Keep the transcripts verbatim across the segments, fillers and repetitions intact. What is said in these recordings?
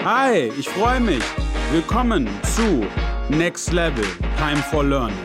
Hi, ich freue mich. Willkommen zu Next Level, Time for Learning.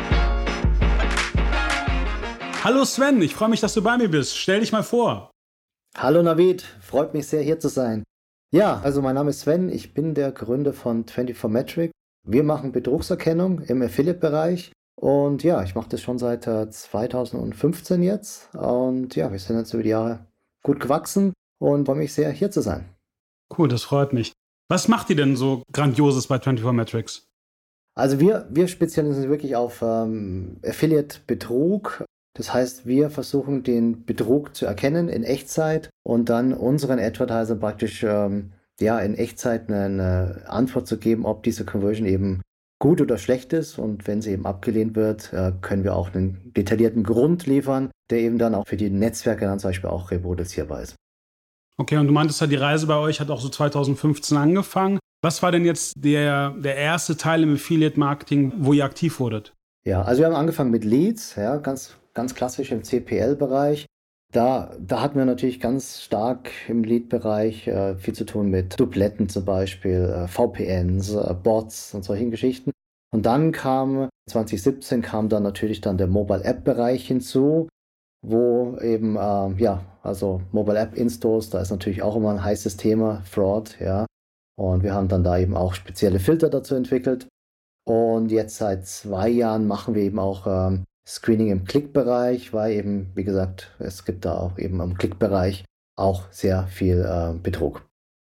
Hallo Sven, ich freue mich, dass du bei mir bist. Stell dich mal vor. Hallo Navid, freut mich sehr, hier zu sein. Ja, also mein Name ist Sven, ich bin der Gründer von vierundzwanzig Metric. Wir machen Betrugserkennung im Affiliate-Bereich und ja, ich mache das schon seit äh, zweitausendfünfzehn jetzt und ja, wir sind jetzt über die Jahre gut gewachsen und freue mich sehr, hier zu sein. Cool, das freut mich. Was macht ihr denn so Grandioses bei vierundzwanzig Metrics? Also wir, wir spezialisieren uns wirklich auf ähm, Affiliate-Betrug. Das heißt, wir versuchen den Betrug zu erkennen in Echtzeit und dann unseren Advertisern praktisch ähm, ja, in Echtzeit eine, eine Antwort zu geben, ob diese Conversion eben gut oder schlecht ist. Und wenn sie eben abgelehnt wird, äh, können wir auch einen detaillierten Grund liefern, der eben dann auch für die Netzwerke dann zum Beispiel auch reproduzierbar ist. Okay, und du meintest ja, die Reise bei euch hat auch so zweitausendfünfzehn angefangen. Was war denn jetzt der, der erste Teil im Affiliate-Marketing, wo ihr aktiv wurdet? Ja, also wir haben angefangen mit Leads, ja, ganz, ganz klassisch im C P L-Bereich. Da, da hatten wir natürlich ganz stark im Lead-Bereich äh, viel zu tun mit Dubletten zum Beispiel, äh, V P Ns, äh, Bots und solchen Geschichten. Und dann kam, zwanzig siebzehn kam dann natürlich dann der Mobile-App-Bereich hinzu, wo eben, äh, ja, also Mobile-App-Installs, da ist natürlich auch immer ein heißes Thema, Fraud, ja. Und wir haben dann da eben auch spezielle Filter dazu entwickelt. Und jetzt seit zwei Jahren machen wir eben auch ähm, Screening im Klickbereich, weil eben, wie gesagt, es gibt da auch eben im Klickbereich auch sehr viel äh, Betrug.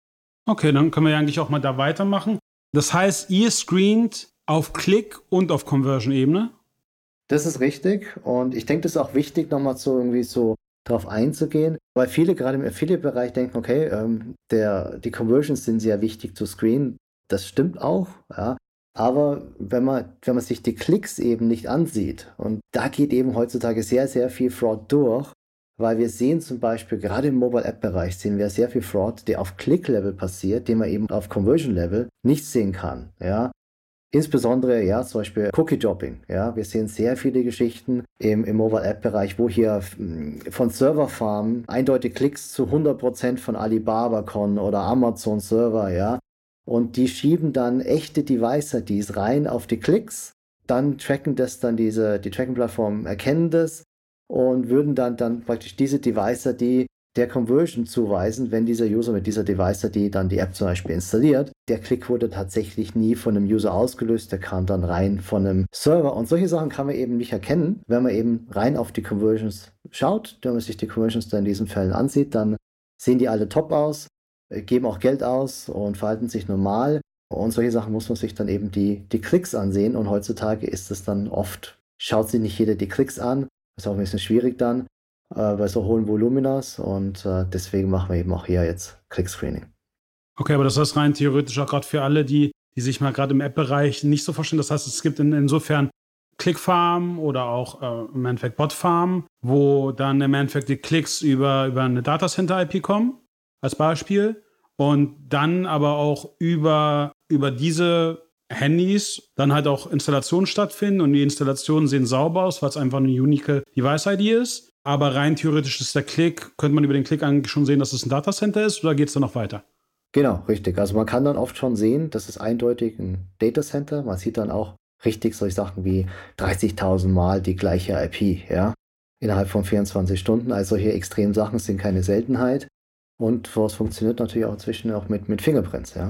Okay, dann können wir ja eigentlich auch mal da weitermachen. Das heißt, ihr screent auf Klick- und auf Conversion-Ebene? Das ist richtig und ich denke, das ist auch wichtig, nochmal so irgendwie so drauf einzugehen, weil viele gerade im Affiliate-Bereich denken, okay, ähm, der, die Conversions sind sehr wichtig zu screenen. Das stimmt auch, ja. Aber wenn man, wenn man sich die Klicks eben nicht ansieht, und da geht eben heutzutage sehr, sehr viel Fraud durch, weil wir sehen zum Beispiel, gerade im Mobile-App-Bereich sehen wir sehr viel Fraud, der auf Click-Level passiert, den man eben auf Conversion-Level nicht sehen kann, ja. Insbesondere, ja, zum Beispiel Cookie-Dropping, ja. Wir sehen sehr viele Geschichten im, im Mobile-App-Bereich, wo hier von Serverfarmen eindeutig Klicks zu hundert Prozent von Alibaba kommen oder Amazon-Server, ja. Und die schieben dann echte Device-I Ds rein auf die Klicks, dann tracken das dann diese, die Tracking-Plattformen erkennen das und würden dann, dann praktisch diese Device-I D der Conversion zuweisen, wenn dieser User mit dieser Device-I D dann die App zum Beispiel installiert. Der Klick wurde tatsächlich nie von einem User ausgelöst, der kam dann rein von einem Server. Und solche Sachen kann man eben nicht erkennen, wenn man eben rein auf die Conversions schaut. Wenn man sich die Conversions dann in diesen Fällen ansieht, dann sehen die alle top aus, geben auch Geld aus und verhalten sich normal. Und solche Sachen muss man sich dann eben die, die Klicks ansehen. Und heutzutage ist es dann oft, schaut sich nicht jeder die Klicks an. Das ist auch ein bisschen schwierig dann äh, bei so hohen Voluminas. Und äh, deswegen machen wir eben auch hier jetzt Click-Screening. Okay, aber das heißt rein theoretisch auch gerade für alle, die, die sich mal gerade im App-Bereich nicht so verstehen. Das heißt, es gibt in, insofern Click-Farm oder auch äh, im Endeffekt Bot-Farm, wo dann im Endeffekt die Klicks über, über eine Datacenter-I P kommen, als Beispiel. Und dann aber auch über, über diese Handys dann halt auch Installationen stattfinden. Und die Installationen sehen sauber aus, weil es einfach eine unique Device-I D ist. Aber rein theoretisch ist der Klick, könnte man über den Klick eigentlich schon sehen, dass es ein Datacenter ist, oder geht es dann noch weiter? Genau, richtig. Also man kann dann oft schon sehen, das ist eindeutig ein Datacenter. Man sieht dann auch richtig solche Sachen wie dreißigtausend Mal die gleiche I P, ja, innerhalb von vierundzwanzig Stunden. Also solche extremen Sachen sind keine Seltenheit. Und sowas funktioniert natürlich auch inzwischen auch mit, mit Fingerprints, ja.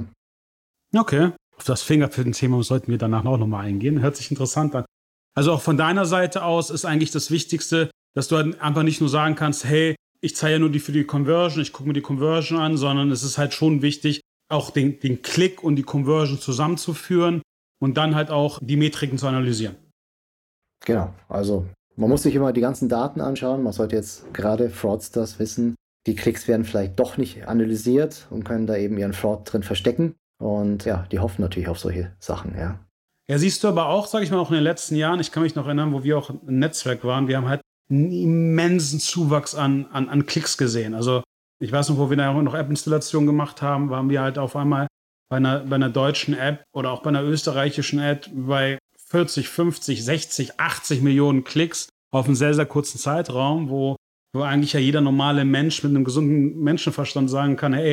Okay, auf das Fingerprint-Thema sollten wir danach auch nochmal eingehen. Hört sich interessant an. Also auch von deiner Seite aus ist eigentlich das Wichtigste, dass du halt einfach nicht nur sagen kannst, hey, ich zahle ja nur die für die Conversion, ich gucke mir die Conversion an, sondern es ist halt schon wichtig, auch den, den Klick und die Conversion zusammenzuführen und dann halt auch die Metriken zu analysieren. Genau, also man muss sich immer die ganzen Daten anschauen. Man sollte jetzt gerade Fraudsters wissen, die Klicks werden vielleicht doch nicht analysiert und können da eben ihren Fraud drin verstecken. Und ja, die hoffen natürlich auf solche Sachen, ja. Ja, siehst du aber auch, sage ich mal, auch in den letzten Jahren, ich kann mich noch erinnern, wo wir auch ein Netzwerk waren, wir haben halt einen immensen Zuwachs an, an, an Klicks gesehen. Also ich weiß noch, wo wir da noch App-Installationen gemacht haben, waren wir halt auf einmal bei einer, bei einer deutschen App oder auch bei einer österreichischen App bei vierzig, fünfzig, sechzig, achtzig Millionen Klicks auf einen sehr, sehr kurzen Zeitraum, wo, wo eigentlich ja jeder normale Mensch mit einem gesunden Menschenverstand sagen kann, hey,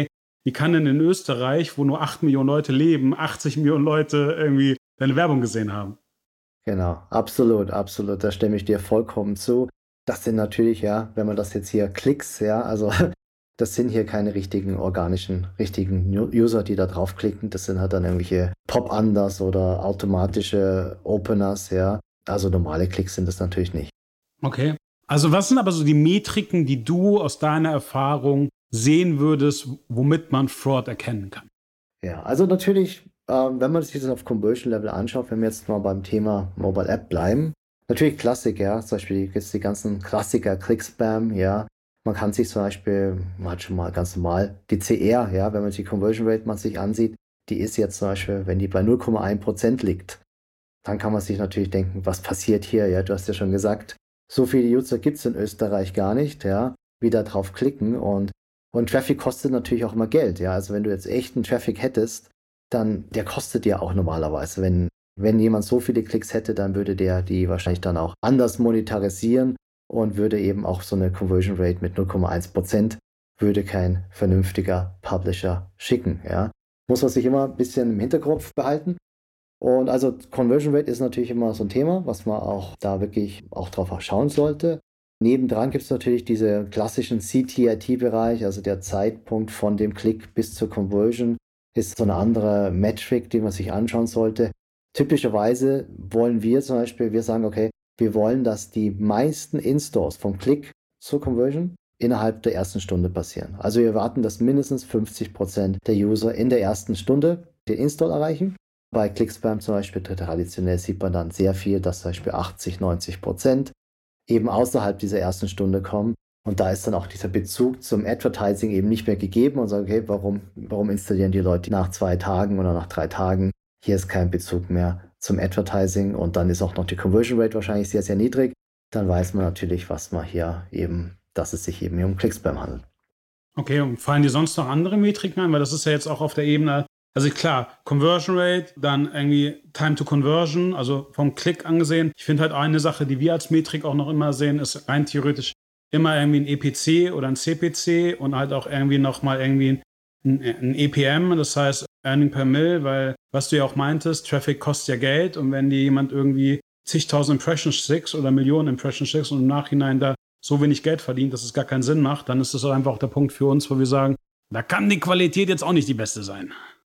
wie kann denn in Österreich, wo nur acht Millionen Leute leben, achtzig Millionen Leute irgendwie deine Werbung gesehen haben? Genau, absolut, absolut. Da stimme ich dir vollkommen zu. Das sind natürlich, ja, wenn man das jetzt hier Klicks, ja, also das sind hier keine richtigen organischen, richtigen Nu- User, die da draufklicken. Das sind halt dann irgendwelche Pop-Unders oder automatische Openers, ja. Also normale Klicks sind das natürlich nicht. Okay. Also was sind aber so die Metriken, die du aus deiner Erfahrung sehen würdest, womit man Fraud erkennen kann? Ja, also natürlich, ähm, wenn man sich das auf Conversion Level anschaut, wenn wir jetzt mal beim Thema Mobile App bleiben, natürlich Klassik, ja, zum Beispiel gibt es die ganzen Klassiker, Click-Spam, ja. Man kann sich zum Beispiel, man hat schon mal ganz normal die C R, ja, wenn man die Conversion Rate mal sich ansieht, die ist jetzt zum Beispiel, wenn die bei null Komma eins Prozent liegt, dann kann man sich natürlich denken, was passiert hier? Ja, du hast ja schon gesagt, so viele User gibt es in Österreich gar nicht, ja, wie da drauf klicken und, und Traffic kostet natürlich auch immer Geld, ja. Also wenn du jetzt echten Traffic hättest, dann der kostet ja auch normalerweise. Wenn, wenn jemand so viele Klicks hätte, dann würde der die wahrscheinlich dann auch anders monetarisieren und würde eben auch so eine Conversion Rate mit null Komma eins Prozent würde kein vernünftiger Publisher schicken, ja. Muss man sich immer ein bisschen im Hinterkopf behalten. Und also Conversion Rate ist natürlich immer so ein Thema, was man auch da wirklich auch drauf schauen sollte. Nebendran gibt es natürlich diese klassischen C T R T-Bereich, also der Zeitpunkt von dem Klick bis zur Conversion ist so eine andere Metric, die man sich anschauen sollte. Typischerweise wollen wir zum Beispiel, wir sagen, okay, wir wollen, dass die meisten Installs vom Klick zur Conversion innerhalb der ersten Stunde passieren. Also wir erwarten, dass mindestens fünfzig Prozent der User in der ersten Stunde den Install erreichen. Bei Clickspam zum Beispiel traditionell sieht man dann sehr viel, dass zum Beispiel achtzig, neunzig Prozent eben außerhalb dieser ersten Stunde kommen. Und da ist dann auch dieser Bezug zum Advertising eben nicht mehr gegeben und sagen, okay, warum, warum installieren die Leute nach zwei Tagen oder nach drei Tagen? Hier ist kein Bezug mehr zum Advertising und dann ist auch noch die Conversion Rate wahrscheinlich sehr, sehr niedrig. Dann weiß man natürlich, was man hier eben, dass es sich eben hier um Clickspam handelt. Okay, und fallen dir sonst noch andere Metriken ein? Weil das ist ja jetzt auch auf der Ebene, also klar, Conversion Rate, dann irgendwie Time to Conversion, also vom Klick angesehen. Ich finde halt eine Sache, die wir als Metrik auch noch immer sehen, ist rein theoretisch immer irgendwie ein E P C oder ein C P C und halt auch irgendwie nochmal irgendwie ein, ein E P M, das heißt Earning per Mill, weil was du ja auch meintest, Traffic kostet ja Geld und wenn dir jemand irgendwie zigtausend Impressions schickt oder Millionen Impressions schickt und im Nachhinein da so wenig Geld verdient, dass es gar keinen Sinn macht, dann ist das einfach auch der Punkt für uns, wo wir sagen, da kann die Qualität jetzt auch nicht die beste sein.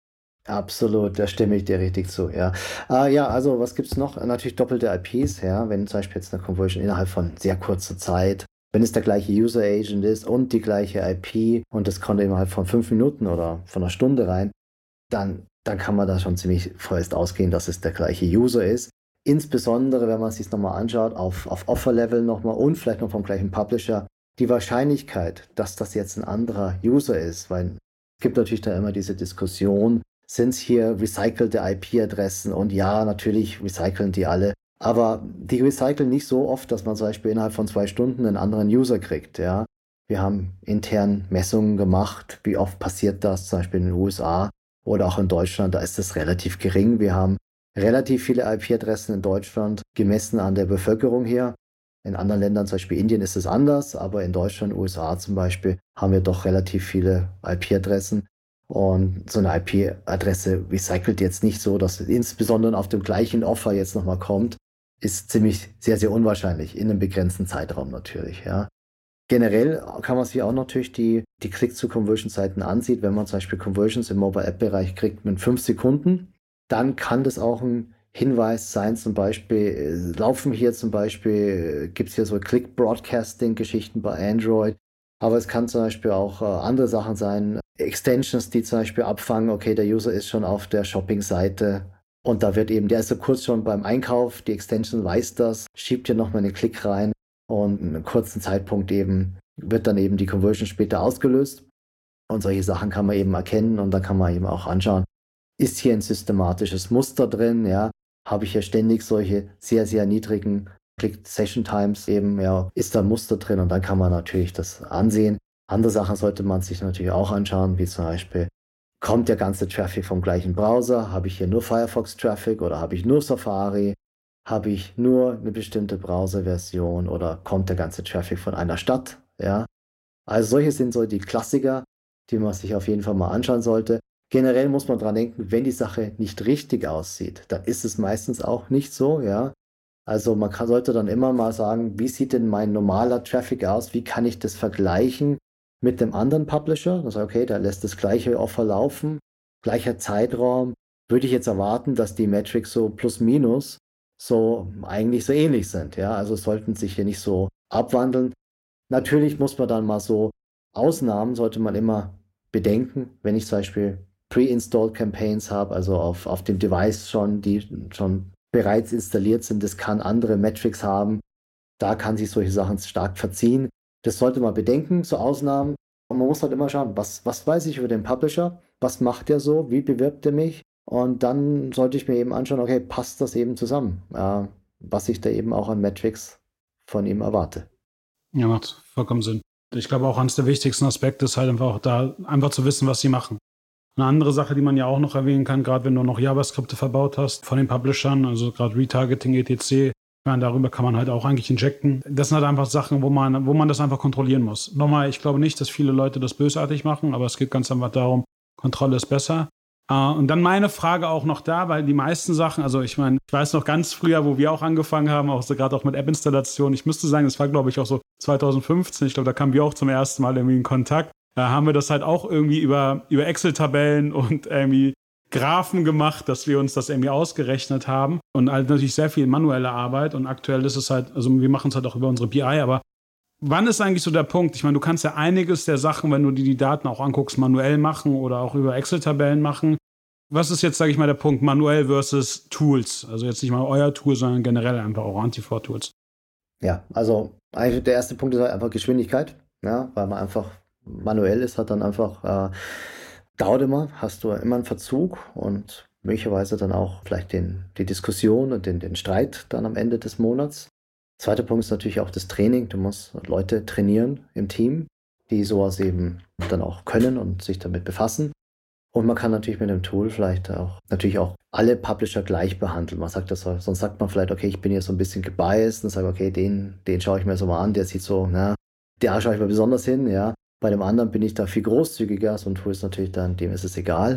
Absolut, da stimme ich dir richtig zu, ja. Äh, ja, also was gibt's noch? Natürlich doppelte I Ps, ja, wenn zum Beispiel jetzt eine Conversion innerhalb von sehr kurzer Zeit, wenn es der gleiche User Agent ist und die gleiche I P und das kommt innerhalb von fünf Minuten oder von einer Stunde rein, dann, dann kann man da schon ziemlich vorerst ausgehen, dass es der gleiche User ist. Insbesondere, wenn man sich nochmal anschaut, auf, auf Offer-Level nochmal und vielleicht noch vom gleichen Publisher, die Wahrscheinlichkeit, dass das jetzt ein anderer User ist, weil es gibt natürlich da immer diese Diskussion, sind es hier recycelte I P-Adressen und ja, natürlich recyceln die alle, aber die recyceln nicht so oft, dass man zum Beispiel innerhalb von zwei Stunden einen anderen User kriegt, ja. Wir haben intern Messungen gemacht, wie oft passiert das, zum Beispiel in den U S A oder auch in Deutschland, da ist es relativ gering. Wir haben relativ viele I P-Adressen in Deutschland gemessen an der Bevölkerung hier. In anderen Ländern, zum Beispiel Indien, ist es anders, aber in Deutschland, U S A zum Beispiel, haben wir doch relativ viele I P-Adressen. Und so eine I P-Adresse recycelt jetzt nicht so, dass es insbesondere auf dem gleichen Offer jetzt nochmal kommt, ist ziemlich sehr, sehr unwahrscheinlich, in einem begrenzten Zeitraum natürlich, ja. Generell kann man sich auch natürlich die, die Click-to-Conversion-Zeiten ansieht. Wenn man zum Beispiel Conversions im Mobile-App-Bereich kriegt mit fünf Sekunden, dann kann das auch ein Hinweis sein, zum Beispiel, äh, laufen hier zum Beispiel, äh, gibt es hier so Click-Broadcasting-Geschichten bei Android, aber es kann zum Beispiel auch äh, andere Sachen sein, Extensions, die zum Beispiel abfangen, okay, der User ist schon auf der Shopping-Seite und da wird eben, der ist so kurz schon beim Einkauf, die Extension weiß das, schiebt hier nochmal einen Klick rein und in einem kurzen Zeitpunkt eben wird dann eben die Conversion später ausgelöst und solche Sachen kann man eben erkennen und dann kann man eben auch anschauen, ist hier ein systematisches Muster drin, ja, habe ich hier ständig solche sehr, sehr niedrigen Click-Session-Times eben, ja, ist da ein Muster drin und dann kann man natürlich das ansehen. Andere Sachen sollte man sich natürlich auch anschauen, wie zum Beispiel, kommt der ganze Traffic vom gleichen Browser? Habe ich hier nur Firefox-Traffic oder habe ich nur Safari? Habe ich nur eine bestimmte Browser-Version oder kommt der ganze Traffic von einer Stadt? Ja, also solche sind so die Klassiker, die man sich auf jeden Fall mal anschauen sollte. Generell muss man dran denken, wenn die Sache nicht richtig aussieht, dann ist es meistens auch nicht so, ja. Also man kann, sollte dann immer mal sagen, wie sieht denn mein normaler Traffic aus? Wie kann ich das vergleichen mit dem anderen Publisher? Das heißt, okay, der lässt das gleiche Offer laufen, gleicher Zeitraum. Würde ich jetzt erwarten, dass die Metrics so plus minus so eigentlich so ähnlich sind, ja. Also sollten sich hier nicht so abwandeln. Natürlich muss man dann mal so Ausnahmen sollte man immer bedenken, wenn ich zum Beispiel pre-installed Campaigns habe, also auf, auf dem Device schon, die schon bereits installiert sind, das kann andere Metrics haben, da kann sich solche Sachen stark verziehen. Das sollte man bedenken, so Ausnahmen. Und man muss halt immer schauen, was, was weiß ich über den Publisher, was macht der so, wie bewirbt er mich? Und dann sollte ich mir eben anschauen, okay, passt das eben zusammen, äh, was ich da eben auch an Metrics von ihm erwarte. Ja, macht vollkommen Sinn. Ich glaube auch eines der wichtigsten Aspekte ist halt einfach auch da, einfach zu wissen, was sie machen. Eine andere Sache, die man ja auch noch erwähnen kann, gerade wenn du noch JavaScripte verbaut hast von den Publishern, also gerade Retargeting, et cetera, ich meine, darüber kann man halt auch eigentlich injecten. Das sind halt einfach Sachen, wo man, wo man das einfach kontrollieren muss. Nochmal, ich glaube nicht, dass viele Leute das bösartig machen, aber es geht ganz einfach darum, Kontrolle ist besser. Uh, und dann meine Frage auch noch da, weil die meisten Sachen, also ich meine, ich weiß noch ganz früher, wo wir auch angefangen haben, auch so gerade auch mit App-Installation, ich müsste sagen, das war glaube ich auch so zwanzig fünfzehn, ich glaube, da kamen wir auch zum ersten Mal irgendwie in Kontakt, da haben wir das halt auch irgendwie über, über Excel-Tabellen und irgendwie Graphen gemacht, dass wir uns das irgendwie ausgerechnet haben und halt natürlich sehr viel manuelle Arbeit und aktuell ist es halt, also wir machen es halt auch über unsere B I, aber wann ist eigentlich so der Punkt? Ich meine, du kannst ja einiges der Sachen, wenn du dir die Daten auch anguckst, manuell machen oder auch über Excel-Tabellen machen. Was ist jetzt, sage ich mal, der Punkt manuell versus Tools? Also jetzt nicht mal euer Tool, sondern generell einfach auch Anti-Fraud-Tools. Ja, also eigentlich der erste Punkt ist halt einfach Geschwindigkeit, ja, weil man einfach manuell ist, hat dann einfach, äh, dauert immer, hast du immer einen Verzug und möglicherweise dann auch vielleicht den, die Diskussion und den, den Streit dann am Ende des Monats. Zweiter Punkt ist natürlich auch das Training. Du musst Leute trainieren im Team, die sowas eben dann auch können und sich damit befassen. Und man kann natürlich mit dem Tool vielleicht auch natürlich auch alle Publisher gleich behandeln. Man sagt das, sonst sagt man vielleicht, okay, ich bin hier so ein bisschen gebiased und sage, okay, den, den schaue ich mir so mal an, der sieht so, na, der schaue ich mir besonders hin, ja. Bei dem anderen bin ich da viel großzügiger. So ein Tool ist natürlich dann, dem ist es egal.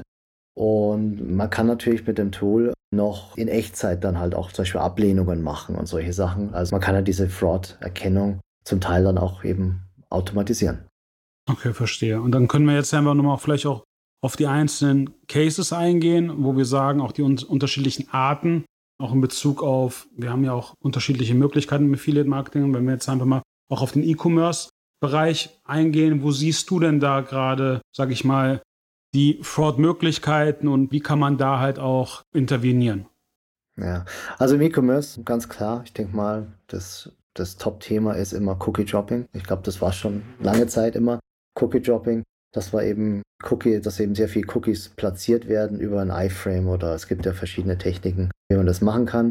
Und man kann natürlich mit dem Tool noch in Echtzeit dann halt auch zum Beispiel Ablehnungen machen und solche Sachen. Also man kann ja diese Fraud-Erkennung zum Teil dann auch eben automatisieren. Okay, verstehe. Und dann können wir jetzt einfach nochmal vielleicht auch auf die einzelnen Cases eingehen, wo wir sagen, auch die un- unterschiedlichen Arten, auch in Bezug auf, wir haben ja auch unterschiedliche Möglichkeiten im Affiliate-Marketing. Wenn wir jetzt einfach mal auch auf den E-Commerce-Bereich eingehen, wo siehst du denn da gerade, sage ich mal, die Fraud-Möglichkeiten und wie kann man da halt auch intervenieren? Ja, also im E-Commerce ganz klar, ich denke mal, das, das Top-Thema ist immer Cookie-Dropping. Ich glaube, das war schon lange Zeit immer Cookie-Dropping. Das war eben Cookie, dass eben sehr viele Cookies platziert werden über ein iFrame oder es gibt ja verschiedene Techniken, wie man das machen kann.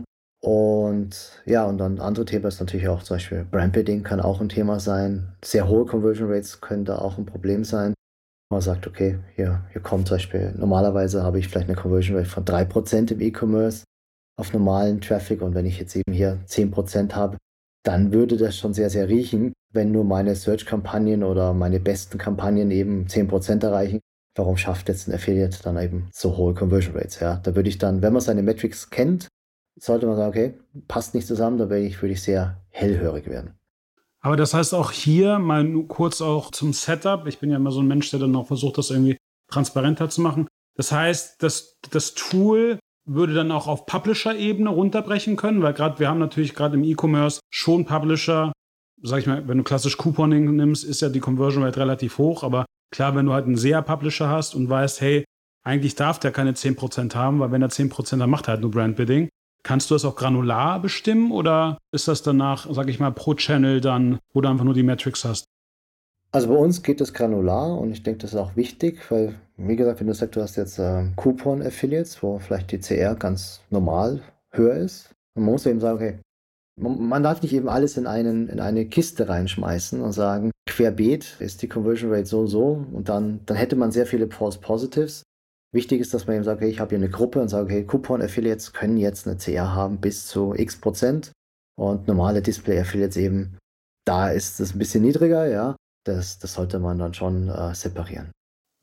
Und ja, und dann andere Thema ist natürlich auch zum Beispiel Brandbidding kann auch ein Thema sein. Sehr hohe Conversion Rates können da auch ein Problem sein. Man sagt, okay, hier, hier kommt zum Beispiel, normalerweise habe ich vielleicht eine Conversion Rate von drei Prozent im E-Commerce auf normalen Traffic und wenn ich jetzt eben hier zehn Prozent habe, dann würde das schon sehr, sehr riechen, wenn nur meine Search-Kampagnen oder meine besten Kampagnen eben zehn Prozent erreichen. Warum schafft jetzt ein Affiliate dann eben so hohe Conversion Rates? Ja, da würde ich dann, wenn man seine Metrics kennt, sollte man sagen, okay, passt nicht zusammen, da würde ich, würde ich sehr hellhörig werden. Aber das heißt auch hier mal nur kurz auch zum Setup. Ich bin ja immer so ein Mensch, der dann auch versucht, das irgendwie transparenter zu machen. Das heißt, das, das Tool würde dann auch auf Publisher-Ebene runterbrechen können, weil gerade wir haben natürlich gerade im E-Commerce schon Publisher, sag ich mal, wenn du klassisch Couponing nimmst, ist ja die Conversion Rate relativ hoch, aber klar, wenn du halt einen S E A-Publisher hast und weißt, hey, eigentlich darf der keine zehn Prozent haben, weil wenn er zehn Prozent hat, macht er halt nur Brandbidding. Kannst du das auch granular bestimmen oder ist das danach, sag ich mal, pro Channel dann, wo du einfach nur die Metrics hast? Also bei uns geht es granular und ich denke, das ist auch wichtig, weil, wie gesagt, wenn du sagst, du hast jetzt äh, Coupon-Affiliates, wo vielleicht die C R ganz normal höher ist, und man muss eben sagen, okay, man, man darf nicht eben alles in, einen, in eine Kiste reinschmeißen und sagen, querbeet ist die Conversion Rate so, so und dann, dann hätte man sehr viele False Positives. Wichtig ist, dass man eben sagt, okay, ich habe hier eine Gruppe und sage, okay, Coupon-Affiliates können jetzt eine C R haben bis zu x Prozent und normale Display-Affiliates eben, da ist es ein bisschen niedriger, ja. Das, das sollte man dann schon äh, separieren.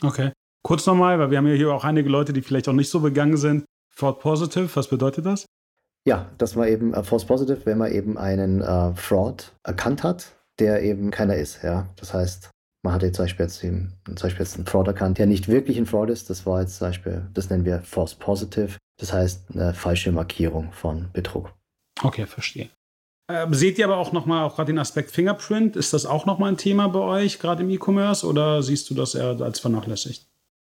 Okay. Kurz nochmal, weil wir haben ja hier auch einige Leute, die vielleicht auch nicht so begangen sind. Fraud Positive, was bedeutet das? Ja, dass man eben äh, False Positive, wenn man eben einen äh, Fraud erkannt hat, der eben keiner ist. Ja, das heißt, man hatte zum Beispiel jetzt, eben, zum Beispiel jetzt einen Fraud erkannt, der nicht wirklich ein Fraud ist. Das war jetzt zum Beispiel, das nennen wir False Positive. Das heißt, eine falsche Markierung von Betrug. Okay, verstehe. Äh, seht ihr aber auch nochmal, auch gerade den Aspekt Fingerprint, ist das auch nochmal ein Thema bei euch, gerade im E-Commerce, oder siehst du das eher als vernachlässigt?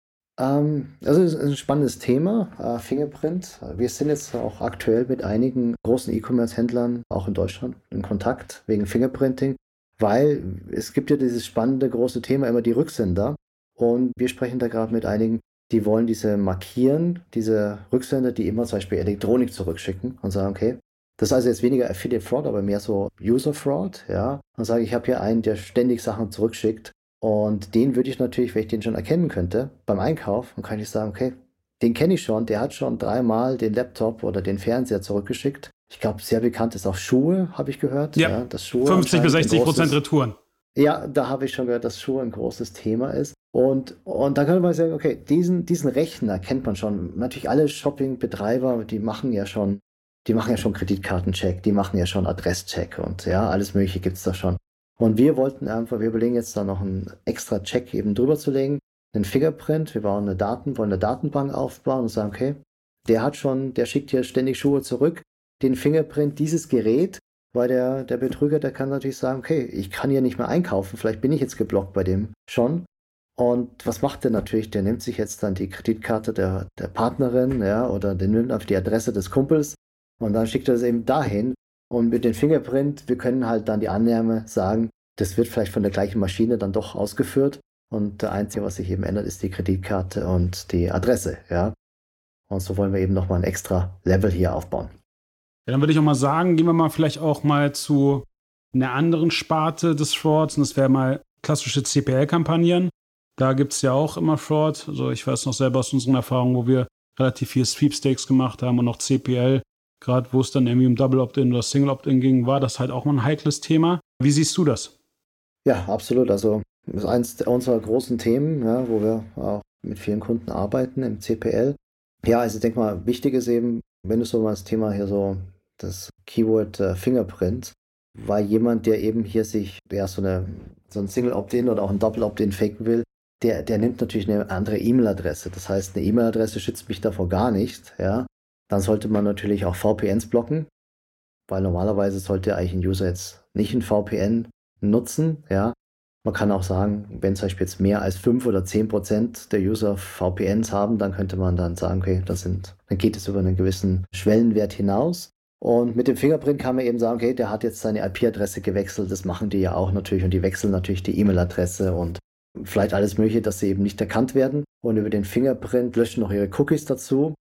Ähm, also es ist ein spannendes Thema, äh, Fingerprint. Wir sind jetzt auch aktuell mit einigen großen E-Commerce-Händlern, auch in Deutschland, in Kontakt wegen Fingerprinting, weil es gibt ja dieses spannende große Thema immer die Rücksender. Und wir sprechen da gerade mit einigen, die wollen diese markieren, diese Rücksender, die immer zum Beispiel Elektronik zurückschicken und sagen, okay, das ist also jetzt weniger Affiliate Fraud, aber mehr so User Fraud, ja. Und sage, ich habe hier einen, der ständig Sachen zurückschickt. Und den würde ich natürlich, wenn ich den schon erkennen könnte, beim Einkauf, dann kann ich sagen, okay, den kenne ich schon, der hat schon dreimal den Laptop oder den Fernseher zurückgeschickt. Ich glaube, sehr bekannt ist auch Schuhe, habe ich gehört. Ja, ja dass Schuhe fünfzig bis anscheinend ein sechzig Prozent großes, Retouren. ja, da habe ich schon gehört, dass Schuhe ein großes Thema ist. Und, und da könnte man sagen, okay, diesen, diesen Rechner kennt man schon. Natürlich alle Shopping-Betreiber, die machen ja schon, die machen ja schon Kreditkartencheck, die machen ja schon Adresscheck und ja, alles Mögliche gibt es da schon. Und wir wollten einfach, wir überlegen jetzt da noch einen extra Check eben drüber zu legen, einen Fingerprint, wir bauen eine Daten, wollen eine Datenbank aufbauen und sagen, okay, der hat schon, der schickt hier ständig Schuhe zurück, den Fingerprint, dieses Gerät, weil der, der Betrüger, der kann natürlich sagen, okay, ich kann hier nicht mehr einkaufen, vielleicht bin ich jetzt geblockt bei dem schon. Und was macht der natürlich? Der nimmt sich jetzt dann die Kreditkarte der, der Partnerin, ja, oder der nimmt einfach die Adresse des Kumpels und dann schickt er es eben dahin. Und mit dem Fingerprint, wir können halt dann die Annahme sagen, das wird vielleicht von der gleichen Maschine dann doch ausgeführt. Und der Einzige, was sich eben ändert, ist die Kreditkarte und die Adresse, ja. Und so wollen wir eben nochmal ein extra Level hier aufbauen. Ja, dann würde ich auch mal sagen, gehen wir mal vielleicht auch mal zu einer anderen Sparte des Frauds. Und das wäre mal klassische C P L-Kampagnen. Da gibt es ja auch immer Fraud. Also ich weiß noch selber aus unseren Erfahrungen, wo wir relativ viel Sweepstakes gemacht haben und auch C P L. Gerade wo es dann irgendwie um Double Opt-in oder Single Opt-in ging, war das halt auch mal ein heikles Thema. Wie siehst du das? Ja, absolut. Also das ist eines unserer großen Themen, ja, wo wir auch mit vielen Kunden arbeiten im C P L. Ja, also ich denke mal, wichtig ist eben, wenn du so mal das Thema hier so, das Keyword äh, Fingerprint, war jemand, der eben hier sich ja, so, eine, so ein Single Opt-in oder auch ein Double Opt-in faken will, der, der nimmt natürlich eine andere E-Mail-Adresse. Das heißt, eine E-Mail-Adresse schützt mich davor gar nicht, ja. Dann sollte man natürlich auch V P Ns blocken, weil normalerweise sollte eigentlich ein User jetzt nicht ein V P N nutzen. Ja. Man kann auch sagen, wenn zum Beispiel jetzt mehr als fünf oder zehn Prozent der User V P Ns haben, dann könnte man dann sagen, okay, das sind, dann geht es über einen gewissen Schwellenwert hinaus. Und mit dem Fingerprint kann man eben sagen, okay, der hat jetzt seine I P-Adresse gewechselt, das machen die ja auch natürlich und die wechseln natürlich die E-Mail-Adresse und vielleicht alles Mögliche, dass sie eben nicht erkannt werden. Und über den Fingerprint löschen noch ihre Cookies dazu.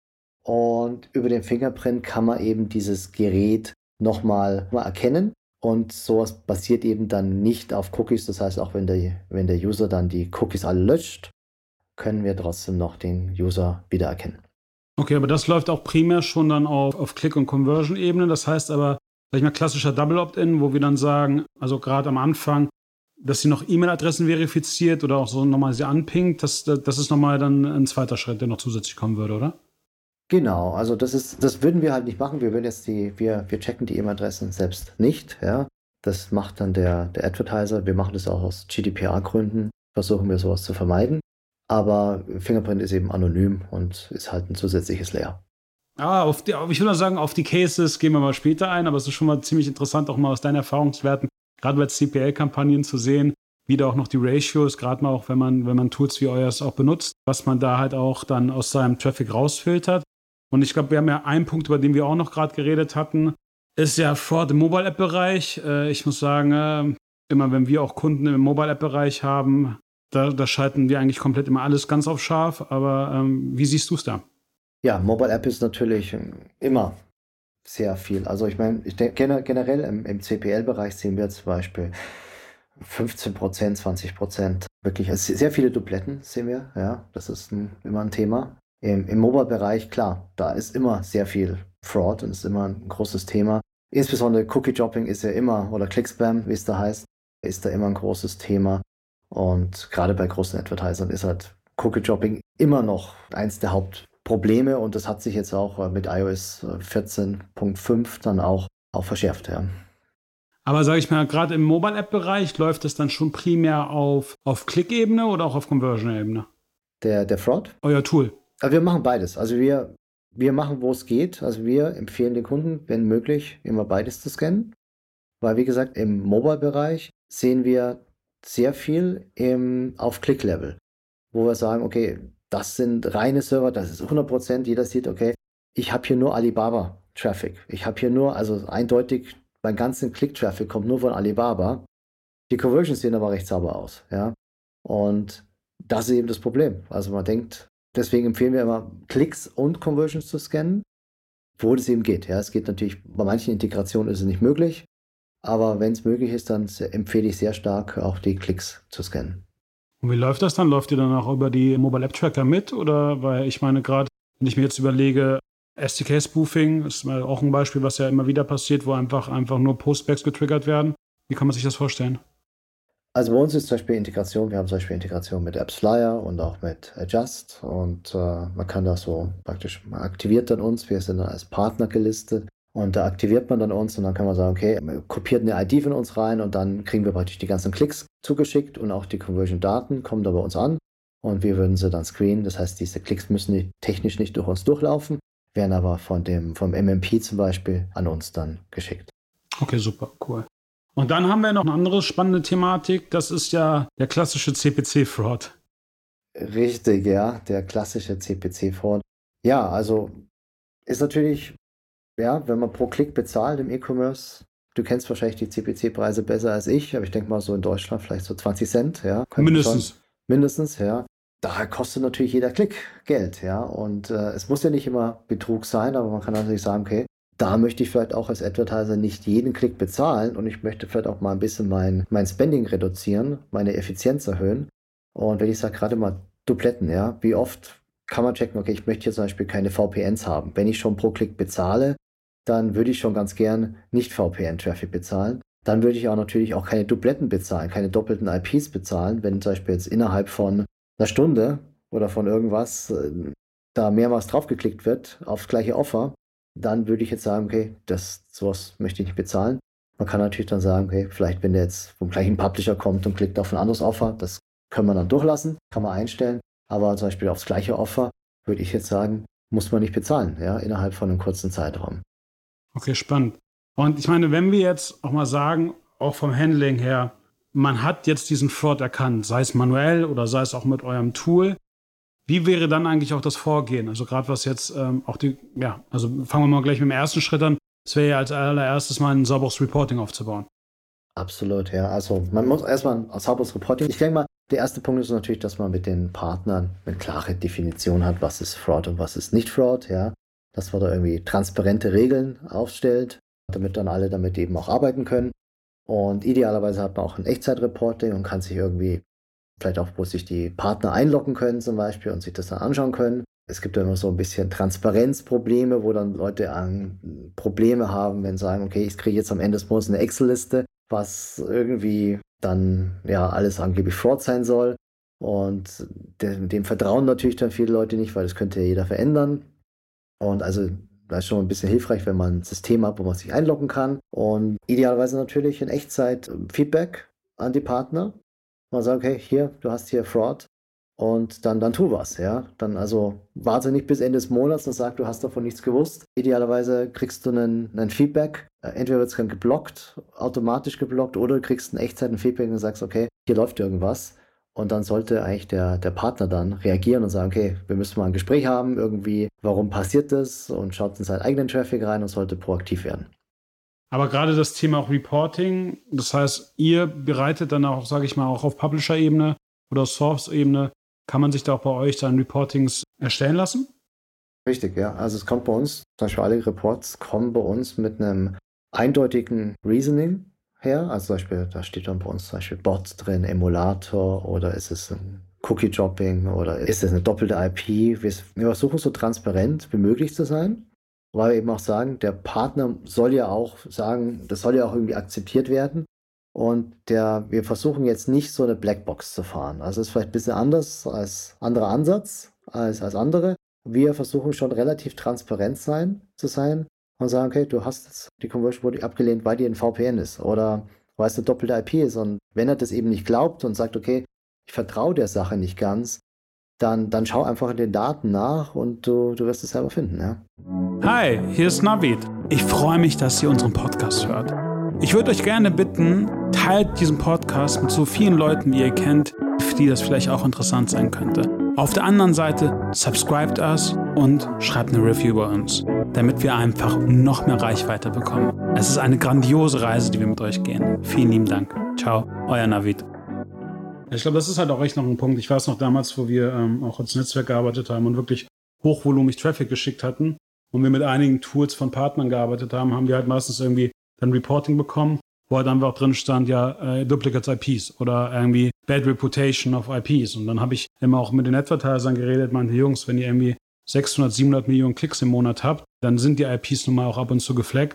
Und über den Fingerprint kann man eben dieses Gerät nochmal mal erkennen. Und sowas basiert eben dann nicht auf Cookies. Das heißt, auch wenn der, wenn der User dann die Cookies alle löscht, können wir trotzdem noch den User wiedererkennen. Okay, aber das läuft auch primär schon dann auf, auf Click- und Conversion-Ebene. Das heißt aber, sag ich mal, klassischer Double Opt-in, wo wir dann sagen, also gerade am Anfang, dass sie noch E-Mail-Adressen verifiziert oder auch so nochmal sie anpingt, das, das ist nochmal dann ein zweiter Schritt, der noch zusätzlich kommen würde, oder? Genau, also das ist, das würden wir halt nicht machen. Wir würden jetzt die, wir, wir checken die E-Mail-Adressen selbst nicht, ja. Das macht dann der, der Advertiser. Wir machen das auch aus G D P R-Gründen, versuchen wir sowas zu vermeiden. Aber Fingerprint ist eben anonym und ist halt ein zusätzliches Layer. Ah, auf die, ich würde sagen, auf die Cases gehen wir mal später ein, aber es ist schon mal ziemlich interessant, auch mal aus deinen Erfahrungswerten, gerade bei C P L-Kampagnen zu sehen, wie da auch noch die Ratios, gerade mal auch, wenn man, wenn man Tools wie euers auch benutzt, was man da halt auch dann aus seinem Traffic rausfiltert. Und ich glaube, wir haben ja einen Punkt, über den wir auch noch gerade geredet hatten, ist ja Fraud im Mobile-App-Bereich. Äh, ich muss sagen, äh, immer wenn wir auch Kunden im Mobile-App-Bereich haben, da, da schalten wir eigentlich komplett immer alles ganz auf scharf. Aber ähm, wie siehst du es da? Ja, Mobile App ist natürlich immer sehr viel. Also ich meine, ich denke generell im, im C P L-Bereich sehen wir zum Beispiel fünfzehn Prozent, zwanzig Prozent. Wirklich, also sehr viele Dupletten sehen wir, ja, das ist ein, immer ein Thema. Im, im Mobile-Bereich, klar, da ist immer sehr viel Fraud und ist immer ein großes Thema. Insbesondere Cookie-Dropping ist ja immer, oder Click-Spam, wie es da heißt, ist da immer ein großes Thema. Und gerade bei großen Advertisern ist halt Cookie Dropping immer noch eins der Hauptprobleme und das hat sich jetzt auch mit iOS vierzehn Punkt fünf dann auch, auch verschärft. Ja. Aber sage ich mal, gerade im Mobile-App-Bereich läuft es dann schon primär auf, auf Click-Ebene oder auch auf Conversion-Ebene? Der, der Fraud? Euer Tool? Aber wir machen beides. Also wir, wir machen, wo es geht. Also wir empfehlen den Kunden, wenn möglich, immer beides zu scannen. Weil, wie gesagt, im Mobile-Bereich sehen wir sehr viel im, auf Click-Level, wo wir sagen, okay, das sind reine Server, das ist hundert Prozent, jeder sieht, okay, ich habe hier nur Alibaba-Traffic. Ich habe hier nur, also eindeutig, mein ganzen Click-Traffic kommt nur von Alibaba. Die Conversions sehen aber recht sauber aus, ja. Und das ist eben das Problem. Also man denkt, deswegen empfehlen wir immer, Klicks und Conversions zu scannen, wo das eben geht. Ja, es geht natürlich, bei manchen Integrationen ist es nicht möglich, aber wenn es möglich ist, dann empfehle ich sehr stark, auch die Klicks zu scannen. Und wie läuft das dann? Läuft ihr dann auch über die Mobile App Tracker mit? Oder, weil ich meine, gerade wenn ich mir jetzt überlege, S D K-Spoofing ist mal auch ein Beispiel, was ja immer wieder passiert, wo einfach, einfach nur Postbacks getriggert werden. Wie kann man sich das vorstellen? Also bei uns ist zum Beispiel Integration, wir haben zum Beispiel Integration mit AppsFlyer und auch mit Adjust und äh, man kann das so praktisch, man aktiviert dann uns, wir sind dann als Partner gelistet und da aktiviert man dann uns und dann kann man sagen, okay, man kopiert eine I D von uns rein und dann kriegen wir praktisch die ganzen Klicks zugeschickt und auch die Conversion-Daten kommen da bei uns an und wir würden sie dann screenen. Das heißt, diese Klicks müssen nicht, technisch nicht durch uns durchlaufen, werden aber von dem, vom M M P zum Beispiel an uns dann geschickt. Okay, super, cool. Und dann haben wir noch eine andere spannende Thematik, das ist ja der klassische C P C-Fraud. Richtig, ja, der klassische C P C-Fraud. Ja, also ist natürlich, ja, wenn man pro Klick bezahlt im E-Commerce, du kennst wahrscheinlich die C P C-Preise besser als ich, aber ich denke mal so in Deutschland vielleicht so zwanzig Cent, ja. Mindestens. Schon, mindestens, ja. Da kostet natürlich jeder Klick Geld, ja. Und äh, es muss ja nicht immer Betrug sein, aber man kann natürlich sagen, okay, da möchte ich vielleicht auch als Advertiser nicht jeden Klick bezahlen und ich möchte vielleicht auch mal ein bisschen mein, mein Spending reduzieren, meine Effizienz erhöhen. Und wenn ich sage, gerade mal Dupletten, ja, wie oft kann man checken, okay, ich möchte hier zum Beispiel keine V P Ns haben. Wenn ich schon pro Klick bezahle, dann würde ich schon ganz gern nicht V P N-Traffic bezahlen. Dann würde ich auch natürlich auch keine Dupletten bezahlen, keine doppelten I Ps bezahlen, wenn zum Beispiel jetzt innerhalb von einer Stunde oder von irgendwas äh, da mehrmals draufgeklickt wird aufs gleiche Offer, dann würde ich jetzt sagen, okay, das, sowas möchte ich nicht bezahlen. Man kann natürlich dann sagen, okay, vielleicht wenn der jetzt vom gleichen Publisher kommt und klickt auf ein anderes Offer, das können wir dann durchlassen, kann man einstellen. Aber zum Beispiel aufs gleiche Offer würde ich jetzt sagen, muss man nicht bezahlen, ja, innerhalb von einem kurzen Zeitraum. Okay, spannend. Und ich meine, wenn wir jetzt auch mal sagen, auch vom Handling her, man hat jetzt diesen Fraud erkannt, sei es manuell oder sei es auch mit eurem Tool, wie wäre dann eigentlich auch das Vorgehen? Also gerade was jetzt ähm, auch die, ja, also fangen wir mal gleich mit dem ersten Schritt an. Es wäre ja als allererstes mal ein sauberes Reporting aufzubauen. Absolut, ja. Also man muss erstmal ein sauberes Reporting. Ich denke mal, der erste Punkt ist natürlich, dass man mit den Partnern eine klare Definition hat, was ist Fraud und was ist nicht Fraud, ja. Dass man da irgendwie transparente Regeln aufstellt, damit dann alle damit eben auch arbeiten können. Und idealerweise hat man auch ein Echtzeit-Reporting und kann sich irgendwie vielleicht auch, wo sich die Partner einloggen können zum Beispiel und sich das dann anschauen können. Es gibt ja immer so ein bisschen Transparenzprobleme, wo dann Leute an Probleme haben, wenn sie sagen, okay, ich kriege jetzt am Ende des Monats eine Excel-Liste, was irgendwie dann ja alles angeblich Fraud sein soll. Und dem, dem vertrauen natürlich dann viele Leute nicht, weil das könnte ja jeder verändern. Und also das ist schon ein bisschen hilfreich, wenn man ein System hat, wo man sich einloggen kann. Und idealerweise natürlich in Echtzeit Feedback an die Partner. Man sagt, okay, hier, du hast hier Fraud und dann, dann tu was, ja. Dann also warte nicht bis Ende des Monats und sag, du hast davon nichts gewusst. Idealerweise kriegst du einen, einen Feedback. Entweder wird es dann geblockt, automatisch geblockt, oder du kriegst in Echtzeit ein Feedback und sagst, okay, hier läuft irgendwas. Und dann sollte eigentlich der, der Partner dann reagieren und sagen, okay, wir müssen mal ein Gespräch haben, irgendwie, warum passiert das? Und schaut in seinen eigenen Traffic rein und sollte proaktiv werden. Aber gerade das Thema auch Reporting, das heißt, ihr bereitet dann auch, sage ich mal, auch auf Publisher-Ebene oder Source-Ebene, kann man sich da auch bei euch dann Reportings erstellen lassen? Richtig, ja. Also es kommt bei uns, zum Beispiel alle Reports kommen bei uns mit einem eindeutigen Reasoning her. Also zum Beispiel, da steht dann bei uns zum Beispiel Bot drin, Emulator oder ist es ein Cookie-Dropping oder ist es eine doppelte I P. Wir, wir versuchen so transparent wie möglich zu sein. Weil wir eben auch sagen, der Partner soll ja auch sagen, das soll ja auch irgendwie akzeptiert werden. Und der, wir versuchen jetzt nicht so eine Blackbox zu fahren. Also ist vielleicht ein bisschen anders als anderer Ansatz als, als andere. Wir versuchen schon relativ transparent sein, zu sein und sagen, okay, du hast jetzt die Conversion wurde abgelehnt, weil die ein V P N ist oder weil es eine doppelte I P ist. Und wenn er das eben nicht glaubt und sagt, okay, ich vertraue der Sache nicht ganz, dann, dann schau einfach in den Daten nach und du, du wirst es selber finden. Ja? Hi, hier ist Navid. Ich freue mich, dass ihr unseren Podcast hört. Ich würde euch gerne bitten, teilt diesen Podcast mit so vielen Leuten, wie ihr kennt, für die das vielleicht auch interessant sein könnte. Auf der anderen Seite, subscribt us und schreibt eine Review bei uns, damit wir einfach noch mehr Reichweite bekommen. Es ist eine grandiose Reise, die wir mit euch gehen. Vielen lieben Dank. Ciao, euer Navid. Ich glaube, das ist halt auch echt noch ein Punkt. Ich weiß noch damals, wo wir ähm, auch als Netzwerk gearbeitet haben und wirklich hochvolumig Traffic geschickt hatten und wir mit einigen Tools von Partnern gearbeitet haben, haben wir halt meistens irgendwie dann Reporting bekommen, wo halt einfach drin stand, ja, äh, Duplicate I Ps oder irgendwie Bad Reputation of I Ps. Und dann habe ich immer auch mit den Advertisern geredet, meinte, Jungs, wenn ihr irgendwie sechshundert, siebenhundert Millionen Klicks im Monat habt, dann sind die I Ps nun mal auch ab und zu gefleckt.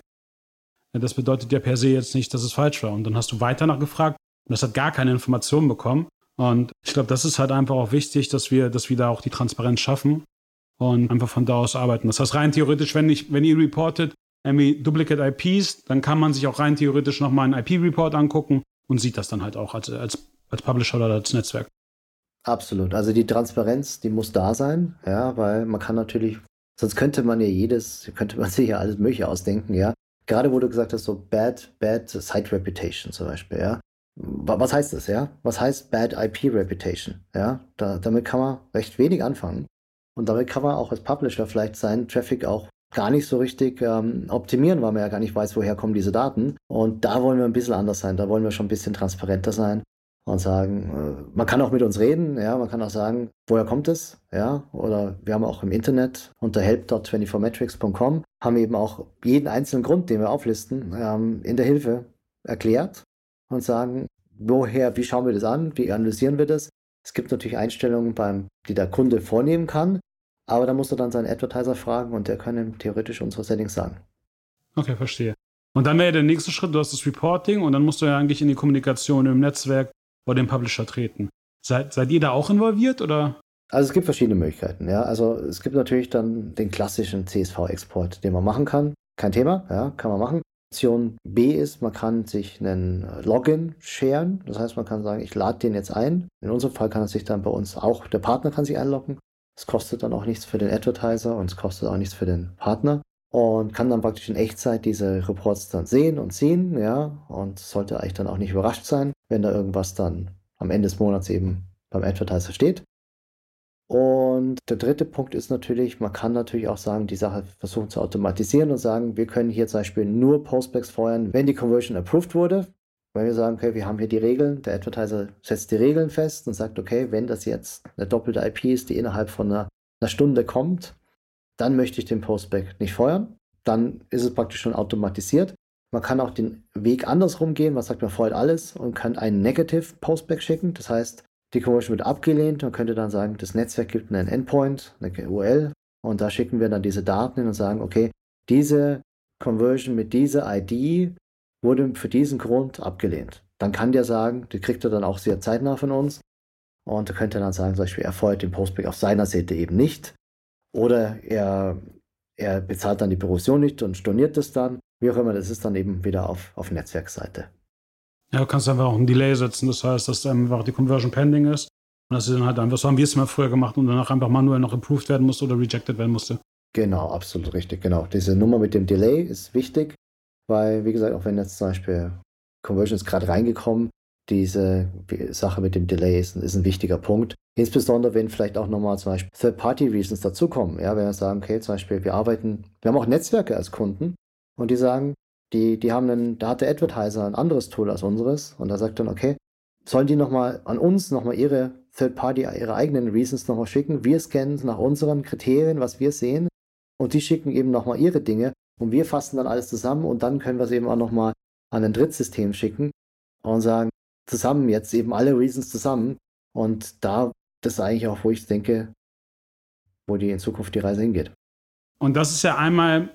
Das bedeutet ja per se jetzt nicht, dass es falsch war. Und dann hast du weiter nachgefragt und das hat gar keine Informationen bekommen. Und ich glaube, das ist halt einfach auch wichtig, dass wir, dass wir da auch die Transparenz schaffen und einfach von da aus arbeiten. Das heißt, rein theoretisch, wenn ich, wenn ihr reportet, irgendwie Duplicate I Ps, dann kann man sich auch rein theoretisch nochmal einen I P-Report angucken und sieht das dann halt auch als, als, als Publisher oder als Netzwerk. Absolut. Also die Transparenz, die muss da sein, ja, weil man kann natürlich, sonst könnte man ja jedes, könnte man sich ja alles Mögliche ausdenken, ja. Gerade wo du gesagt hast, so bad, bad Site Reputation zum Beispiel, ja. Was heißt das, ja? Was heißt Bad I P Reputation, ja? Da, damit kann man recht wenig anfangen und damit kann man auch als Publisher vielleicht seinen Traffic auch gar nicht so richtig ähm, optimieren, weil man ja gar nicht weiß, woher kommen diese Daten. Und da wollen wir ein bisschen anders sein, da wollen wir schon ein bisschen transparenter sein und sagen, äh, man kann auch mit uns reden, ja, man kann auch sagen, woher kommt es, ja, oder wir haben auch im Internet unter help dot vierundzwanzig metrics dot com haben eben auch jeden einzelnen Grund, den wir auflisten, ähm, in der Hilfe erklärt und sagen, woher, wie schauen wir das an, wie analysieren wir das. Es gibt natürlich Einstellungen, beim, die der Kunde vornehmen kann, aber da musst du dann seinen Advertiser fragen und der kann ihm theoretisch unsere Settings sagen. Okay, verstehe. Und dann wäre ja der nächste Schritt, du hast das Reporting und dann musst du ja eigentlich in die Kommunikation im Netzwerk oder dem Publisher treten. Seid, seid ihr da auch involviert oder? Also es gibt verschiedene Möglichkeiten, ja. Also es gibt natürlich dann den klassischen C S V-Export, den man machen kann. Kein Thema, ja, kann man machen. Option B ist, man kann sich einen Login sharen. Das heißt, man kann sagen, ich lade den jetzt ein. In unserem Fall kann er sich dann bei uns auch, der Partner kann sich einloggen. Es kostet dann auch nichts für den Advertiser und es kostet auch nichts für den Partner. Und kann dann praktisch in Echtzeit diese Reports dann sehen und ziehen, ja. Und sollte eigentlich dann auch nicht überrascht sein, wenn da irgendwas dann am Ende des Monats eben beim Advertiser steht. Und der dritte Punkt ist natürlich, man kann natürlich auch sagen, die Sache versuchen zu automatisieren und sagen, wir können hier zum Beispiel nur Postbacks feuern, wenn die Conversion approved wurde. Weil wir sagen, okay, wir haben hier die Regeln, der Advertiser setzt die Regeln fest und sagt, okay, wenn das jetzt eine doppelte I P ist, die innerhalb von einer, einer Stunde kommt, dann möchte ich den Postback nicht feuern. Dann ist es praktisch schon automatisiert. Man kann auch den Weg andersrum gehen, man sagt, man feuert alles und kann einen Negative Postback schicken. Das heißt, die Conversion wird abgelehnt. Man könnte dann sagen, das Netzwerk gibt einen Endpoint, eine U R L und da schicken wir dann diese Daten hin und sagen, okay, diese Conversion mit dieser I D wurde für diesen Grund abgelehnt. Dann kann der sagen, die kriegt er dann auch sehr zeitnah von uns und da könnte er dann sagen, zum Beispiel, er feuert den Postback auf seiner Seite eben nicht oder er, er bezahlt dann die Provision nicht und storniert das dann. Wie auch immer, das ist dann eben wieder auf, auf Netzwerkseite. Ja, du kannst einfach auch ein Delay setzen, das heißt, dass einfach die Conversion pending ist und dass sie dann halt einfach, so haben wir es mal früher gemacht und danach einfach manuell noch approved werden musste oder rejected werden musste. Genau, absolut richtig, genau. Diese Nummer mit dem Delay ist wichtig, weil, wie gesagt, auch wenn jetzt zum Beispiel Conversion ist gerade reingekommen, diese Sache mit dem Delay ist, ist ein wichtiger Punkt. Insbesondere, wenn vielleicht auch nochmal zum Beispiel Third-Party-Reasons dazukommen. Ja, wenn wir sagen, okay, zum Beispiel, wir arbeiten, wir haben auch Netzwerke als Kunden und die sagen, die, die haben einen, da hat der Advertiser ein anderes Tool als unseres und da sagt dann, okay, sollen die nochmal an uns nochmal ihre Third-Party, ihre eigenen Reasons nochmal schicken? Wir scannen nach unseren Kriterien, was wir sehen und die schicken eben nochmal ihre Dinge und wir fassen dann alles zusammen und dann können wir es eben auch nochmal an ein Drittsystem schicken und sagen, zusammen jetzt eben alle Reasons zusammen und da, das ist eigentlich auch, wo ich denke, wo die in Zukunft die Reise hingeht. Und das ist ja einmal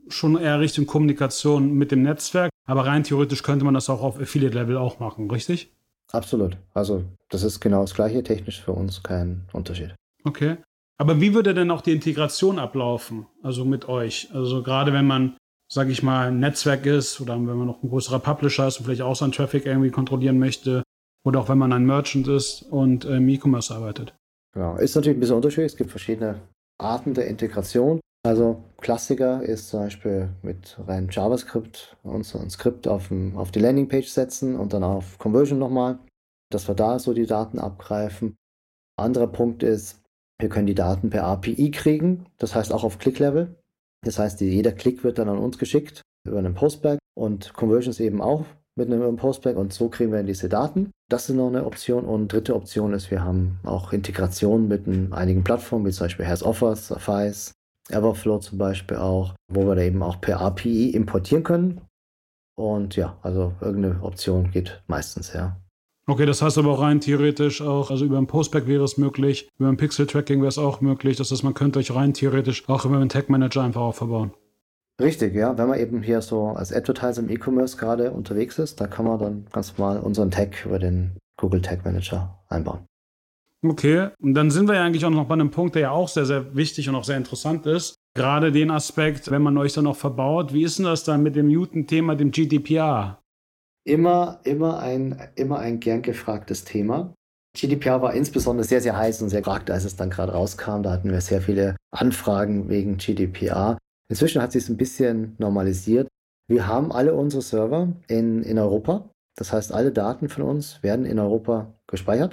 schon eher Richtung Kommunikation mit dem Netzwerk, aber rein theoretisch könnte man das auch auf Affiliate-Level auch machen, richtig? Absolut. Also das ist genau das Gleiche, technisch für uns kein Unterschied. Okay. Aber wie würde denn auch die Integration ablaufen, also mit euch? Also gerade wenn man, sage ich mal, ein Netzwerk ist oder wenn man noch ein größerer Publisher ist und vielleicht auch seinen Traffic irgendwie kontrollieren möchte oder auch wenn man ein Merchant ist und im E-Commerce arbeitet. Genau. Ist natürlich ein bisschen unterschiedlich. Es gibt verschiedene Arten der Integration. Also Klassiker ist zum Beispiel mit rein JavaScript uns ein Skript auf, dem, auf die Landingpage setzen und dann auf Conversion nochmal, dass wir da so die Daten abgreifen. Anderer Punkt ist, wir können die Daten per A P I kriegen, das heißt auch auf Click-Level. Das heißt, jeder Klick wird dann an uns geschickt über einen Postback und Conversions eben auch mit einem Postback und so kriegen wir dann diese Daten. Das ist noch eine Option. Und dritte Option ist, wir haben auch Integration mit einigen Plattformen, wie zum Beispiel Has Offers, Suffice, Everflow zum Beispiel auch, wo wir da eben auch per A P I importieren können. Und ja, also irgendeine Option geht meistens, ja. Okay, das heißt aber auch rein theoretisch auch, also über ein Postback wäre es möglich, über ein Pixel-Tracking wäre es auch möglich, das heißt, man könnte euch rein theoretisch auch über einen Tag-Manager einfach auch verbauen. Richtig, ja. Wenn man eben hier so als Advertiser im E-Commerce gerade unterwegs ist, da kann man dann ganz normal unseren Tag über den Google Tag Manager einbauen. Okay, und dann sind wir ja eigentlich auch noch bei einem Punkt, der ja auch sehr, sehr wichtig und auch sehr interessant ist. Gerade den Aspekt, wenn man euch dann noch verbaut, wie ist denn das dann mit dem Newton-Thema, dem G D P R? Immer, immer ein, immer ein gern gefragtes Thema. G D P R war insbesondere sehr, sehr heiß und sehr gefragt, als es dann gerade rauskam. Da hatten wir sehr viele Anfragen wegen G D P R. Inzwischen hat sich es ein bisschen normalisiert. Wir haben alle unsere Server in, in Europa. Das heißt, alle Daten von uns werden in Europa gespeichert.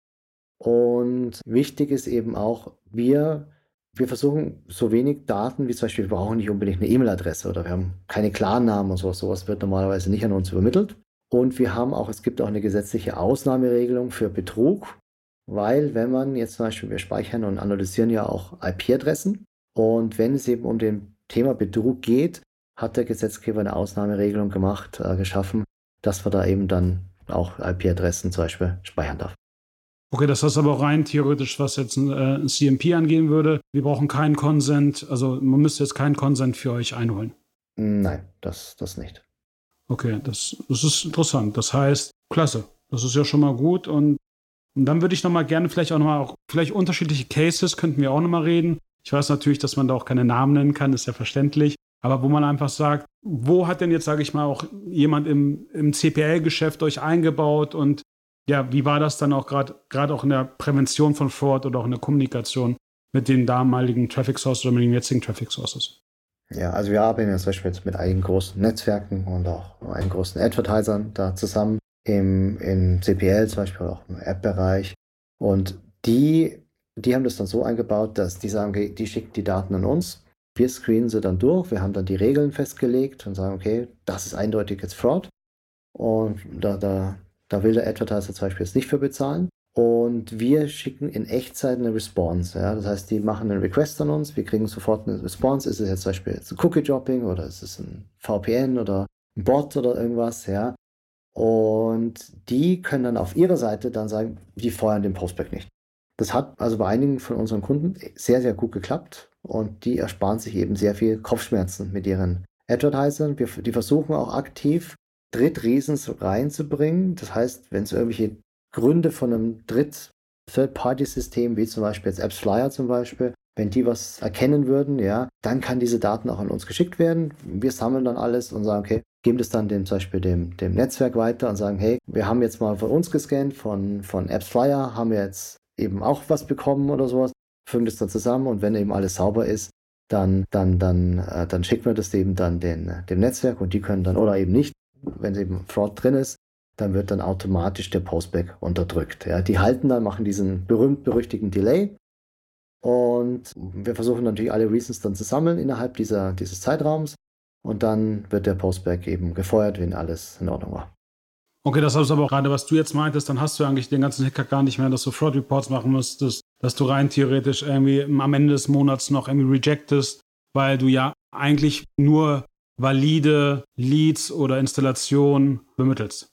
Und wichtig ist eben auch, wir, wir versuchen so wenig Daten, wie zum Beispiel, wir brauchen nicht unbedingt eine E-Mail-Adresse oder wir haben keine Klarnamen und sowas. Sowas wird normalerweise nicht an uns übermittelt. Und wir haben auch, es gibt auch eine gesetzliche Ausnahmeregelung für Betrug, weil wenn man jetzt zum Beispiel, wir speichern und analysieren ja auch I P-Adressen und wenn es eben um den Thema Betrug geht, hat der Gesetzgeber eine Ausnahmeregelung gemacht, äh, geschaffen, dass wir da eben dann auch I P-Adressen zum Beispiel speichern darf. Okay, das heißt aber auch rein theoretisch, was jetzt ein, äh, ein C M P angehen würde. Wir brauchen keinen Consent, also man müsste jetzt keinen Consent für euch einholen. Nein, das, das nicht. Okay, das, das ist interessant. Das heißt, klasse, das ist ja schon mal gut. Und, und dann würde ich nochmal gerne vielleicht auch nochmal, auch vielleicht unterschiedliche Cases könnten wir auch nochmal reden. Ich weiß natürlich, dass man da auch keine Namen nennen kann, ist ja verständlich. Aber wo man einfach sagt, wo hat denn jetzt, sage ich mal, auch jemand im, im C P L-Geschäft euch eingebaut und ja, wie war das dann auch gerade gerade auch in der Prävention von Fraud oder auch in der Kommunikation mit den damaligen Traffic Sources oder mit den jetzigen Traffic Sources? Ja, also wir arbeiten ja zum Beispiel jetzt mit einigen großen Netzwerken und auch einigen großen Advertisern da zusammen im, im C P L zum Beispiel, auch im App-Bereich. Und die, die haben das dann so eingebaut, dass die sagen, okay, die schicken die Daten an uns. Wir screenen sie dann durch, wir haben dann die Regeln festgelegt und sagen, okay, das ist eindeutig jetzt Fraud. Und da, da, da will der Advertiser zum Beispiel jetzt nicht für bezahlen. Und wir schicken in Echtzeit eine Response. Ja? Das heißt, die machen einen Request an uns, wir kriegen sofort eine Response. Ist es jetzt zum Beispiel jetzt ein Cookie-Dropping oder ist es ein V P N oder ein Bot oder irgendwas, ja. Und die können dann auf ihrer Seite dann sagen, die feuern den Postback nicht. Das hat also bei einigen von unseren Kunden sehr, sehr gut geklappt und die ersparen sich eben sehr viel Kopfschmerzen mit ihren Advertisern. Wir, die versuchen auch aktiv Drittreasons reinzubringen. Das heißt, wenn es irgendwelche Gründe von einem Dritt Third-Party-System, wie zum Beispiel jetzt AppsFlyer zum Beispiel, wenn die was erkennen würden, ja, dann kann diese Daten auch an uns geschickt werden. Wir sammeln dann alles und sagen, okay, geben das dann dem, zum Beispiel dem, dem Netzwerk weiter und sagen, hey, wir haben jetzt mal von uns gescannt, von, von AppsFlyer haben wir jetzt eben auch was bekommen oder sowas, fügen das dann zusammen und wenn eben alles sauber ist, dann, dann, dann, äh, dann schicken wir das eben dann den, dem Netzwerk und die können dann, oder eben nicht, wenn eben Fraud drin ist, dann wird dann automatisch der Postback unterdrückt. Ja. Die halten dann, machen diesen berühmt-berüchtigten Delay und wir versuchen natürlich alle Reasons dann zu sammeln innerhalb dieser, dieses Zeitraums und dann wird der Postback eben gefeuert, wenn alles in Ordnung war. Okay, das ist aber auch gerade, was du jetzt meintest, dann hast du eigentlich den ganzen Hickhack gar nicht mehr, dass du Fraud-Reports machen müsstest, dass du rein theoretisch irgendwie am Ende des Monats noch irgendwie rejectest, weil du ja eigentlich nur valide Leads oder Installationen bemittelst.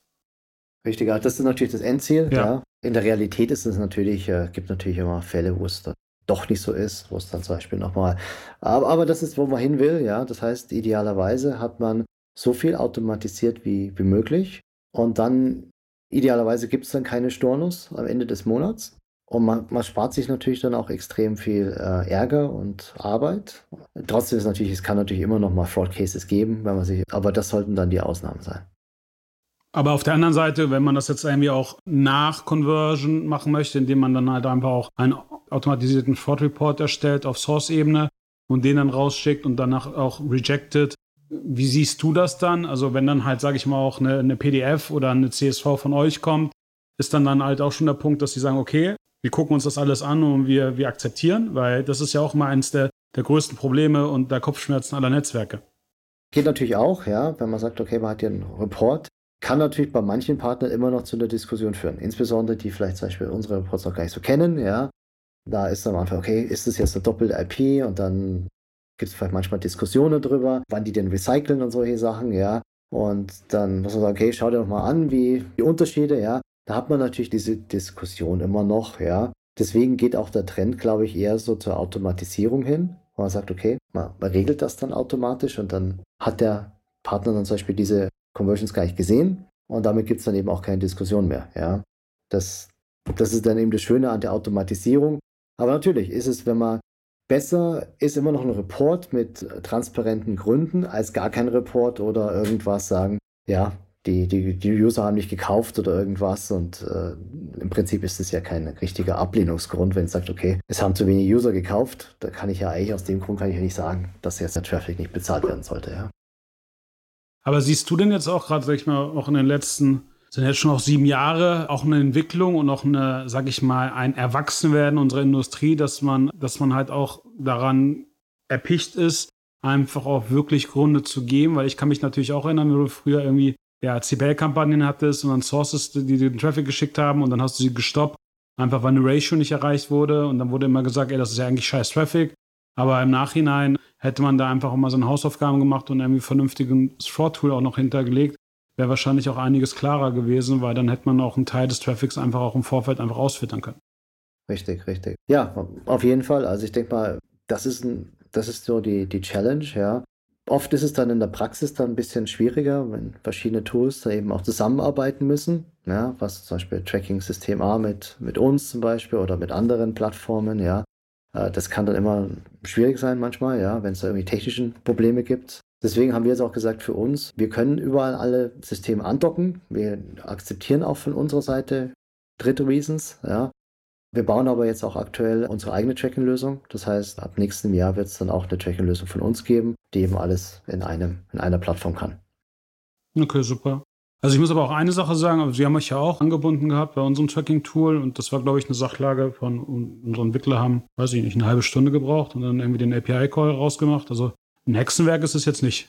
Richtig, das ist natürlich das Endziel. Ja. Ja. In der Realität ist es natürlich, äh, gibt natürlich immer Fälle, wo es dann doch nicht so ist, wo es dann zum Beispiel nochmal, aber, aber das ist, wo man hin will, ja. Das heißt, idealerweise hat man so viel automatisiert wie, wie möglich und dann idealerweise gibt es dann keine Stornos am Ende des Monats. Und man, man spart sich natürlich dann auch extrem viel äh, Ärger und Arbeit. Trotzdem ist natürlich, es kann natürlich immer noch mal Fraud Cases geben, wenn man sich, aber das sollten dann die Ausnahmen sein. Aber auf der anderen Seite, wenn man das jetzt irgendwie auch nach Conversion machen möchte, indem man dann halt einfach auch einen automatisierten Fraud Report erstellt auf Source-Ebene und den dann rausschickt und danach auch rejected. Wie siehst du das dann? Also wenn dann halt, sage ich mal, auch eine, eine P D F oder eine C S V von euch kommt, ist dann dann halt auch schon der Punkt, dass sie sagen, okay, wir gucken uns das alles an und wir, wir akzeptieren, weil das ist ja auch immer eines der, der größten Probleme und der Kopfschmerzen aller Netzwerke. Geht natürlich auch, ja, wenn man sagt, okay, man hat hier einen Report, kann natürlich bei manchen Partnern immer noch zu einer Diskussion führen. Insbesondere die vielleicht zum Beispiel unsere Reports noch gar nicht so kennen, ja. Da ist dann am Anfang, okay, ist das jetzt eine doppelte I P? Und dann gibt es vielleicht manchmal Diskussionen darüber, wann die denn recyceln und solche Sachen, ja. Und dann muss man sagen, okay, schau dir doch mal an, wie die Unterschiede, ja. Da hat man natürlich diese Diskussion immer noch, ja. Deswegen geht auch der Trend, glaube ich, eher so zur Automatisierung hin. Wo man sagt, okay, man, man regelt das dann automatisch und dann hat der Partner dann zum Beispiel diese Conversions gar nicht gesehen und damit gibt es dann eben auch keine Diskussion mehr, ja. Das, das ist dann eben das Schöne an der Automatisierung. Aber natürlich ist es, wenn man besser ist immer noch ein Report mit transparenten Gründen als gar kein Report oder irgendwas sagen, ja, die, die, die User haben nicht gekauft oder irgendwas und äh, im Prinzip ist es ja kein richtiger Ablehnungsgrund, wenn es sagt, okay, es haben zu wenig User gekauft, da kann ich ja eigentlich aus dem Grund kann ich ja nicht sagen, dass jetzt der Traffic nicht bezahlt werden sollte, ja. Aber siehst du denn jetzt auch gerade, sag ich mal, auch in den letzten, sind jetzt schon auch sieben Jahre, auch eine Entwicklung und auch eine, sag ich mal, ein Erwachsenwerden unserer Industrie, dass man, dass man halt auch daran erpicht ist, einfach auch wirklich Gründe zu geben, weil ich kann mich natürlich auch erinnern, wenn du früher irgendwie ja, C P L-Kampagnen hattest und dann Sources, die den Traffic geschickt haben und dann hast du sie gestoppt, einfach weil eine Ratio nicht erreicht wurde und dann wurde immer gesagt, ey, das ist ja eigentlich scheiß Traffic. Aber im Nachhinein hätte man da einfach auch mal seine Hausaufgaben gemacht und irgendwie vernünftiges Fraud-Tool auch noch hintergelegt, wäre wahrscheinlich auch einiges klarer gewesen, weil dann hätte man auch einen Teil des Traffics einfach auch im Vorfeld einfach ausfiltern können. Richtig, richtig. Ja, auf jeden Fall. Also ich denke mal, das ist, ein, das ist so die, die Challenge, ja. Oft ist es dann in der Praxis dann ein bisschen schwieriger, wenn verschiedene Tools da eben auch zusammenarbeiten müssen, ja, was zum Beispiel Tracking-System A mit, mit uns zum Beispiel oder mit anderen Plattformen, ja. Das kann dann immer schwierig sein manchmal, ja, wenn es da irgendwie technische Probleme gibt. Deswegen haben wir jetzt auch gesagt für uns, wir können überall alle Systeme andocken. Wir akzeptieren auch von unserer Seite dritte Reasons, ja. Wir bauen aber jetzt auch aktuell unsere eigene Tracking-Lösung. Das heißt, ab nächstem Jahr wird es dann auch eine Tracking-Lösung von uns geben, die eben alles in einem, in einer Plattform kann. Okay, super. Also ich muss aber auch eine Sache sagen, aber Sie haben euch ja auch angebunden gehabt bei unserem Tracking-Tool und das war, glaube ich, eine Sachlage von unseren Entwickler haben, weiß ich nicht, eine halbe Stunde gebraucht und dann irgendwie den A P I-Call rausgemacht. Also ein Hexenwerk ist es jetzt nicht.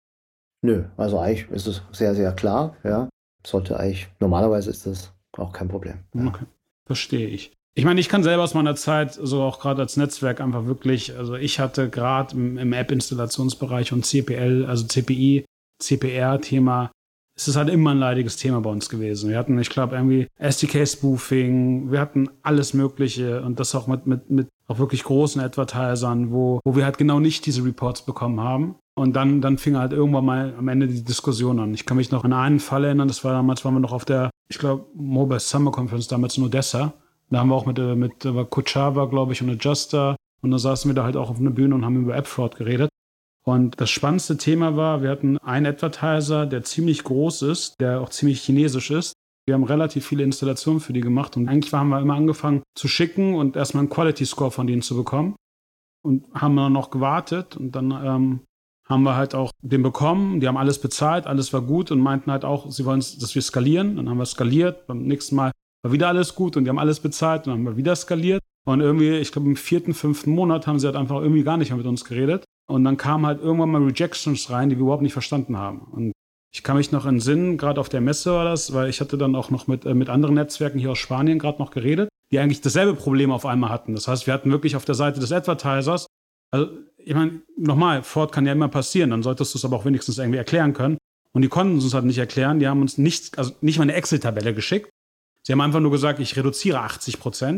Nö, also eigentlich ist es sehr, sehr klar, ja. Sollte eigentlich, normalerweise ist das auch kein Problem. Ja. Okay, verstehe ich. Ich meine, ich kann selber aus meiner Zeit, so auch gerade als Netzwerk einfach wirklich, also ich hatte gerade im, im App-Installationsbereich und C P L, also C P I, C P R-Thema, es ist halt immer ein leidiges Thema bei uns gewesen. Wir hatten, ich glaube, irgendwie S D K-Spoofing, wir hatten alles Mögliche und das auch mit, mit, mit auch wirklich großen Advertisern, wo, wo wir halt genau nicht diese Reports bekommen haben. Und dann, dann fing halt irgendwann mal am Ende die Diskussion an. Ich kann mich noch an einen Fall erinnern, das war damals, waren wir noch auf der, ich glaube, Mobile Summer Conference damals in Odessa. Da haben wir auch mit, mit, mit Kuchava, glaube ich, und Adjuster und da saßen wir da halt auch auf einer Bühne und haben über App-Fraud geredet. Und das spannendste Thema war, wir hatten einen Advertiser, der ziemlich groß ist, der auch ziemlich chinesisch ist. Wir haben relativ viele Installationen für die gemacht und eigentlich haben wir immer angefangen zu schicken und erstmal einen Quality-Score von denen zu bekommen. Und haben dann noch gewartet und dann ähm, haben wir halt auch den bekommen. Die haben alles bezahlt, alles war gut und meinten halt auch, sie wollen, dass wir skalieren. Dann haben wir skaliert. Beim nächsten Mal war wieder alles gut und die haben alles bezahlt und dann haben wir wieder skaliert. Und irgendwie, ich glaube, im vierten, fünften Monat haben sie halt einfach irgendwie gar nicht mehr mit uns geredet. Und dann kamen halt irgendwann mal Rejections rein, die wir überhaupt nicht verstanden haben. Und ich kann mich noch entsinnen, gerade auf der Messe war das, weil ich hatte dann auch noch mit, äh, mit anderen Netzwerken hier aus Spanien gerade noch geredet, die eigentlich dasselbe Problem auf einmal hatten. Das heißt, wir hatten wirklich auf der Seite des Advertisers, also ich meine, nochmal, Fraud kann ja immer passieren, dann solltest du es aber auch wenigstens irgendwie erklären können. Und die konnten es uns halt nicht erklären, die haben uns nicht, also nicht mal eine Excel-Tabelle geschickt. Sie haben einfach nur gesagt, ich reduziere achtzig Prozent.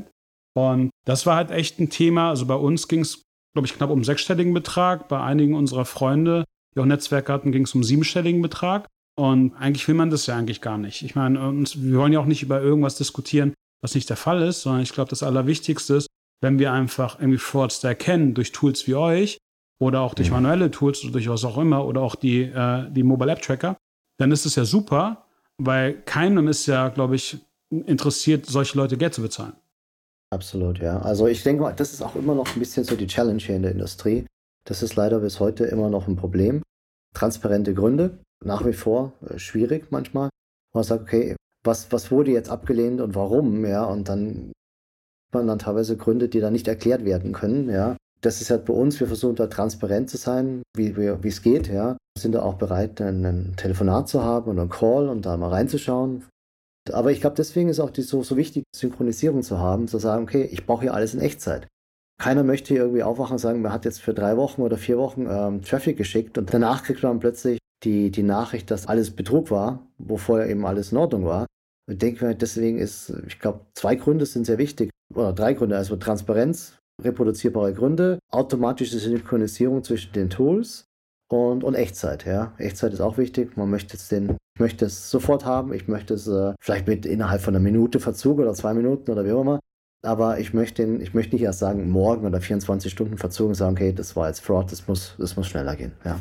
Und das war halt echt ein Thema. Also bei uns ging es, glaube ich, knapp um einen sechsstelligen Betrag. Bei einigen unserer Freunde, die auch Netzwerke hatten, ging es um einen siebenstelligen Betrag. Und eigentlich will man das ja eigentlich gar nicht. Ich meine, uns, wir wollen ja auch nicht über irgendwas diskutieren, was nicht der Fall ist, sondern ich glaube, das Allerwichtigste ist, wenn wir einfach irgendwie Fraudster erkennen durch Tools wie euch oder auch durch Mhm. manuelle Tools oder durch was auch immer oder auch die, äh, die Mobile App Tracker, dann ist es ja super, weil keinem ist ja, glaube ich, interessiert, solche Leute Geld zu bezahlen. Absolut, ja. Also ich denke mal, das ist auch immer noch ein bisschen so die Challenge hier in der Industrie. Das ist leider bis heute immer noch ein Problem. Transparente Gründe, nach wie vor äh, schwierig manchmal. Man sagt, okay, was, was wurde jetzt abgelehnt und warum, ja, und dann hat man dann teilweise Gründe, die dann nicht erklärt werden können, ja. Das ist halt bei uns, wir versuchen da transparent zu sein, wie wir, wie es geht, ja. Wir sind da auch bereit, ein, ein Telefonat zu haben und einen Call und da mal reinzuschauen. Aber ich glaube, deswegen ist auch die so, so wichtig, Synchronisierung zu haben, zu sagen, okay, ich brauche hier alles in Echtzeit. Keiner möchte hier irgendwie aufwachen und sagen, man hat jetzt für drei Wochen oder vier Wochen ähm, Traffic geschickt und danach kriegt man plötzlich die, die Nachricht, dass alles Betrug war, wo vorher eben alles in Ordnung war. Ich denke mir, deswegen ist, ich glaube, zwei Gründe sind sehr wichtig, oder drei Gründe, also Transparenz, reproduzierbare Gründe, automatische Synchronisierung zwischen den Tools und, und Echtzeit, ja. Echtzeit ist auch wichtig. Man möchte es den, ich möchte es sofort haben, ich möchte es äh, vielleicht mit innerhalb von einer Minute Verzug oder zwei Minuten oder wie auch immer. Aber ich möchte, ich möchte nicht erst sagen, morgen oder vierundzwanzig Stunden Verzug und sagen, okay, das war jetzt Fraud, das muss, das muss schneller gehen, ja.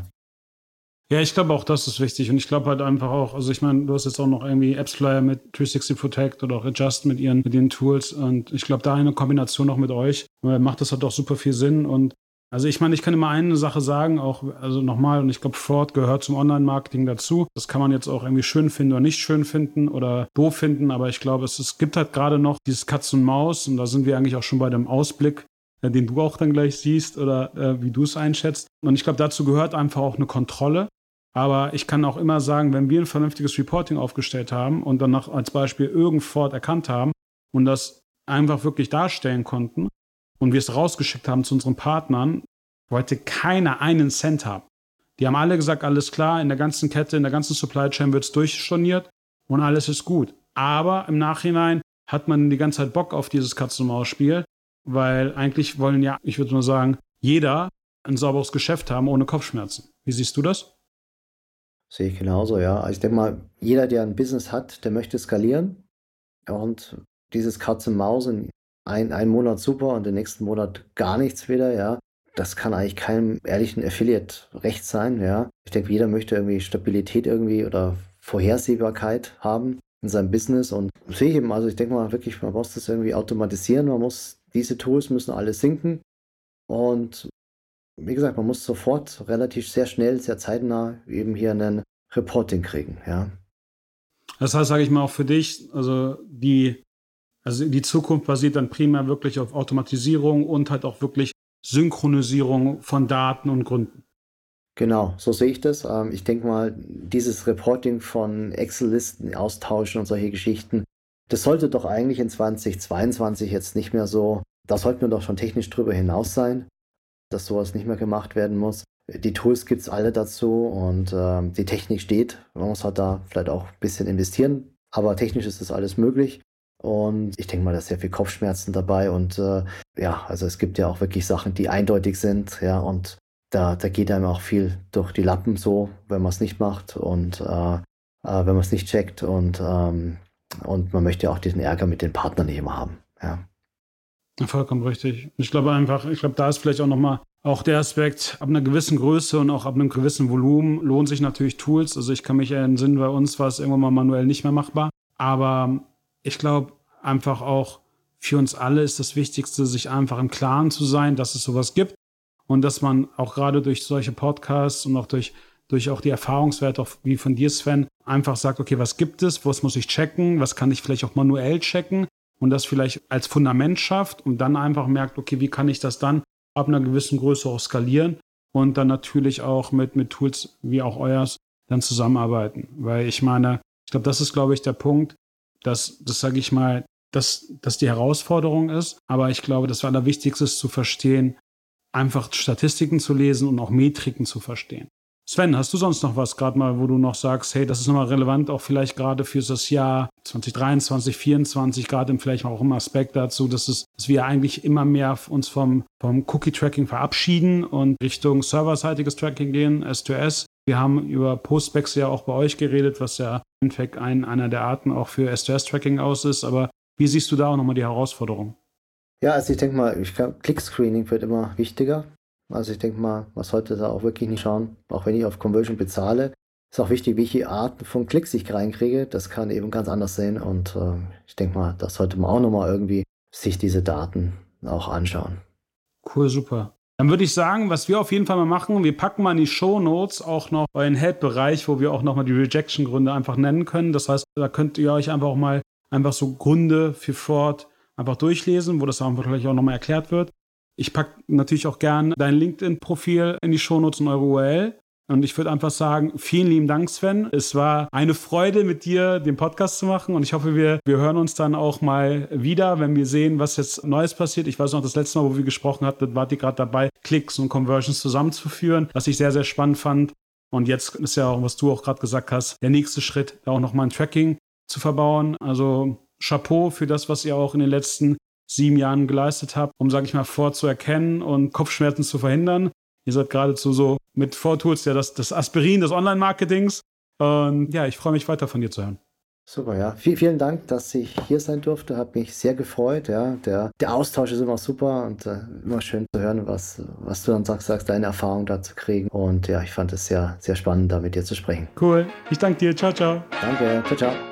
Ja, ich glaube auch, das ist wichtig. Und ich glaube halt einfach auch, also ich meine, du hast jetzt auch noch irgendwie AppsFlyer mit dreihundertsechzig Protect oder auch Adjust mit ihren, mit ihren Tools. Und ich glaube, da eine Kombination auch mit euch äh, macht das halt auch super viel Sinn. Und also ich meine, ich kann immer eine Sache sagen, auch, also nochmal, und ich glaube, Fraud gehört zum Online-Marketing dazu. Das kann man jetzt auch irgendwie schön finden oder nicht schön finden oder doof finden. Aber ich glaube, es, es gibt halt gerade noch dieses Katz und Maus. Und da sind wir eigentlich auch schon bei dem Ausblick, äh, den du auch dann gleich siehst oder äh, wie du es einschätzt. Und ich glaube, dazu gehört einfach auch eine Kontrolle. Aber ich kann auch immer sagen, wenn wir ein vernünftiges Reporting aufgestellt haben und dann noch als Beispiel irgendein Fraud erkannt haben und das einfach wirklich darstellen konnten und wir es rausgeschickt haben zu unseren Partnern, wollte keiner einen Cent haben. Die haben alle gesagt, alles klar, in der ganzen Kette, in der ganzen Supply Chain wird es durchstorniert und alles ist gut. Aber im Nachhinein hat man die ganze Zeit Bock auf dieses Katz-und-Maus-Spiel, weil eigentlich wollen ja, ich würde nur sagen, jeder ein sauberes Geschäft haben ohne Kopfschmerzen. Wie siehst du das? Sehe ich genauso, ja. Also ich denke mal, jeder, der ein Business hat, der möchte skalieren. Und dieses Katz-und-Maus in ein, einen Monat super und den nächsten Monat gar nichts wieder, ja. Das kann eigentlich keinem ehrlichen Affiliate recht sein, ja. Ich denke, jeder möchte irgendwie Stabilität irgendwie oder Vorhersehbarkeit haben in seinem Business. Und sehe ich eben, also ich denke mal wirklich, man muss das irgendwie automatisieren, man muss, diese Tools müssen alle sinken. Und wie gesagt, man muss sofort relativ sehr schnell, sehr zeitnah eben hier einen Reporting kriegen, ja. Das heißt, sage ich mal auch für dich, also die, also die Zukunft basiert dann primär wirklich auf Automatisierung und halt auch wirklich Synchronisierung von Daten und Gründen. Genau, so sehe ich das. Ähm, ich denke mal, dieses Reporting von Excel-Listen austauschen und solche Geschichten, das sollte doch eigentlich in zwanzig zweiundzwanzig jetzt nicht mehr so, da sollten wir doch schon technisch drüber hinaus sein, dass sowas nicht mehr gemacht werden muss. Die Tools gibt es alle dazu und ähm, die Technik steht. Man muss halt da vielleicht auch ein bisschen investieren, aber technisch ist das alles möglich. Und ich denke mal, da ist sehr viel Kopfschmerzen dabei. Und äh, ja, also es gibt ja auch wirklich Sachen, die eindeutig sind, ja, und da, da geht einem auch viel durch die Lappen so, wenn man es nicht macht und äh, äh, wenn man es nicht checkt. Und, ähm, und man möchte ja auch diesen Ärger mit den Partnern nicht immer haben. Ja. Ja, vollkommen richtig. Ich glaube einfach, ich glaube, da ist vielleicht auch nochmal auch der Aspekt, ab einer gewissen Größe und auch ab einem gewissen Volumen lohnt sich natürlich Tools. Also ich kann mich erinnern, bei uns war es irgendwann mal manuell nicht mehr machbar. Aber ich glaube einfach auch für uns alle ist das Wichtigste, sich einfach im Klaren zu sein, dass es sowas gibt und dass man auch gerade durch solche Podcasts und auch durch, durch auch die Erfahrungswerte, auch wie von dir, Sven, einfach sagt, okay, was gibt es, was muss ich checken, was kann ich vielleicht auch manuell checken und das vielleicht als Fundament schafft und dann einfach merkt, okay, wie kann ich das dann ab einer gewissen Größe auch skalieren und dann natürlich auch mit, mit Tools wie auch euers dann zusammenarbeiten. Weil ich meine, ich glaube, das ist, glaube ich, der Punkt, dass, das sage ich mal, dass das die Herausforderung ist. Aber ich glaube, das Allerwichtigste ist zu verstehen, einfach Statistiken zu lesen und auch Metriken zu verstehen. Sven, hast du sonst noch was gerade mal, wo du noch sagst, hey, das ist nochmal relevant, auch vielleicht gerade für das Jahr zwanzig dreiundzwanzig, vierundzwanzig, gerade vielleicht auch im Aspekt dazu, dass, es, dass wir eigentlich immer mehr uns vom, vom Cookie-Tracking verabschieden und Richtung serverseitiges Tracking gehen, S zwei S. Wir haben über Postbacks ja auch bei euch geredet, was ja im Endeffekt ein, einer der Arten auch für S zwei S-Tracking aus ist. Aber wie siehst du da auch nochmal die Herausforderung? Ja, also ich denke mal, ich glaube, Click-Screening wird immer wichtiger. Also ich denke mal, was heute da auch wirklich nicht schauen, auch wenn ich auf Conversion bezahle, ist auch wichtig, welche Arten von Klicks ich reinkriege. Das kann eben ganz anders sein und äh, ich denke mal, das sollte man auch nochmal irgendwie sich diese Daten auch anschauen. Cool, super. Dann würde ich sagen, was wir auf jeden Fall mal machen, wir packen mal in die Shownotes auch noch euren Help-Bereich, wo wir auch nochmal die Rejection-Gründe einfach nennen können. Das heißt, da könnt ihr euch einfach auch mal einfach so Gründe für Fraud einfach durchlesen, wo das einfach vielleicht auch nochmal erklärt wird. Ich packe natürlich auch gern dein LinkedIn-Profil in die Shownotes und eure U R L. Und ich würde einfach sagen, vielen lieben Dank, Sven. Es war eine Freude, mit dir den Podcast zu machen. Und ich hoffe, wir, wir hören uns dann auch mal wieder, wenn wir sehen, was jetzt Neues passiert. Ich weiß noch, das letzte Mal, wo wir gesprochen hatten, wart ihr gerade dabei, Klicks und Conversions zusammenzuführen, was ich sehr, sehr spannend fand. Und jetzt ist ja auch, was du auch gerade gesagt hast, der nächste Schritt, da auch nochmal ein Tracking zu verbauen. Also Chapeau für das, was ihr auch in den letzten sieben Jahren geleistet habt, um, sage ich mal, vorzuerkennen und Kopfschmerzen zu verhindern. Ihr seid geradezu so mit Vortools, ja, das, das Aspirin des Online-Marketings. Und ja, ich freue mich weiter von dir zu hören. Super, ja. V- vielen Dank, dass ich hier sein durfte. Hat mich sehr gefreut. Ja. Der, der Austausch ist immer super und äh, immer schön zu hören, was, was du dann sagst, sagst, deine Erfahrung da zu kriegen. Und ja, ich fand es sehr, sehr spannend, da mit dir zu sprechen. Cool. Ich danke dir. Ciao, ciao. Danke. Ciao, ciao.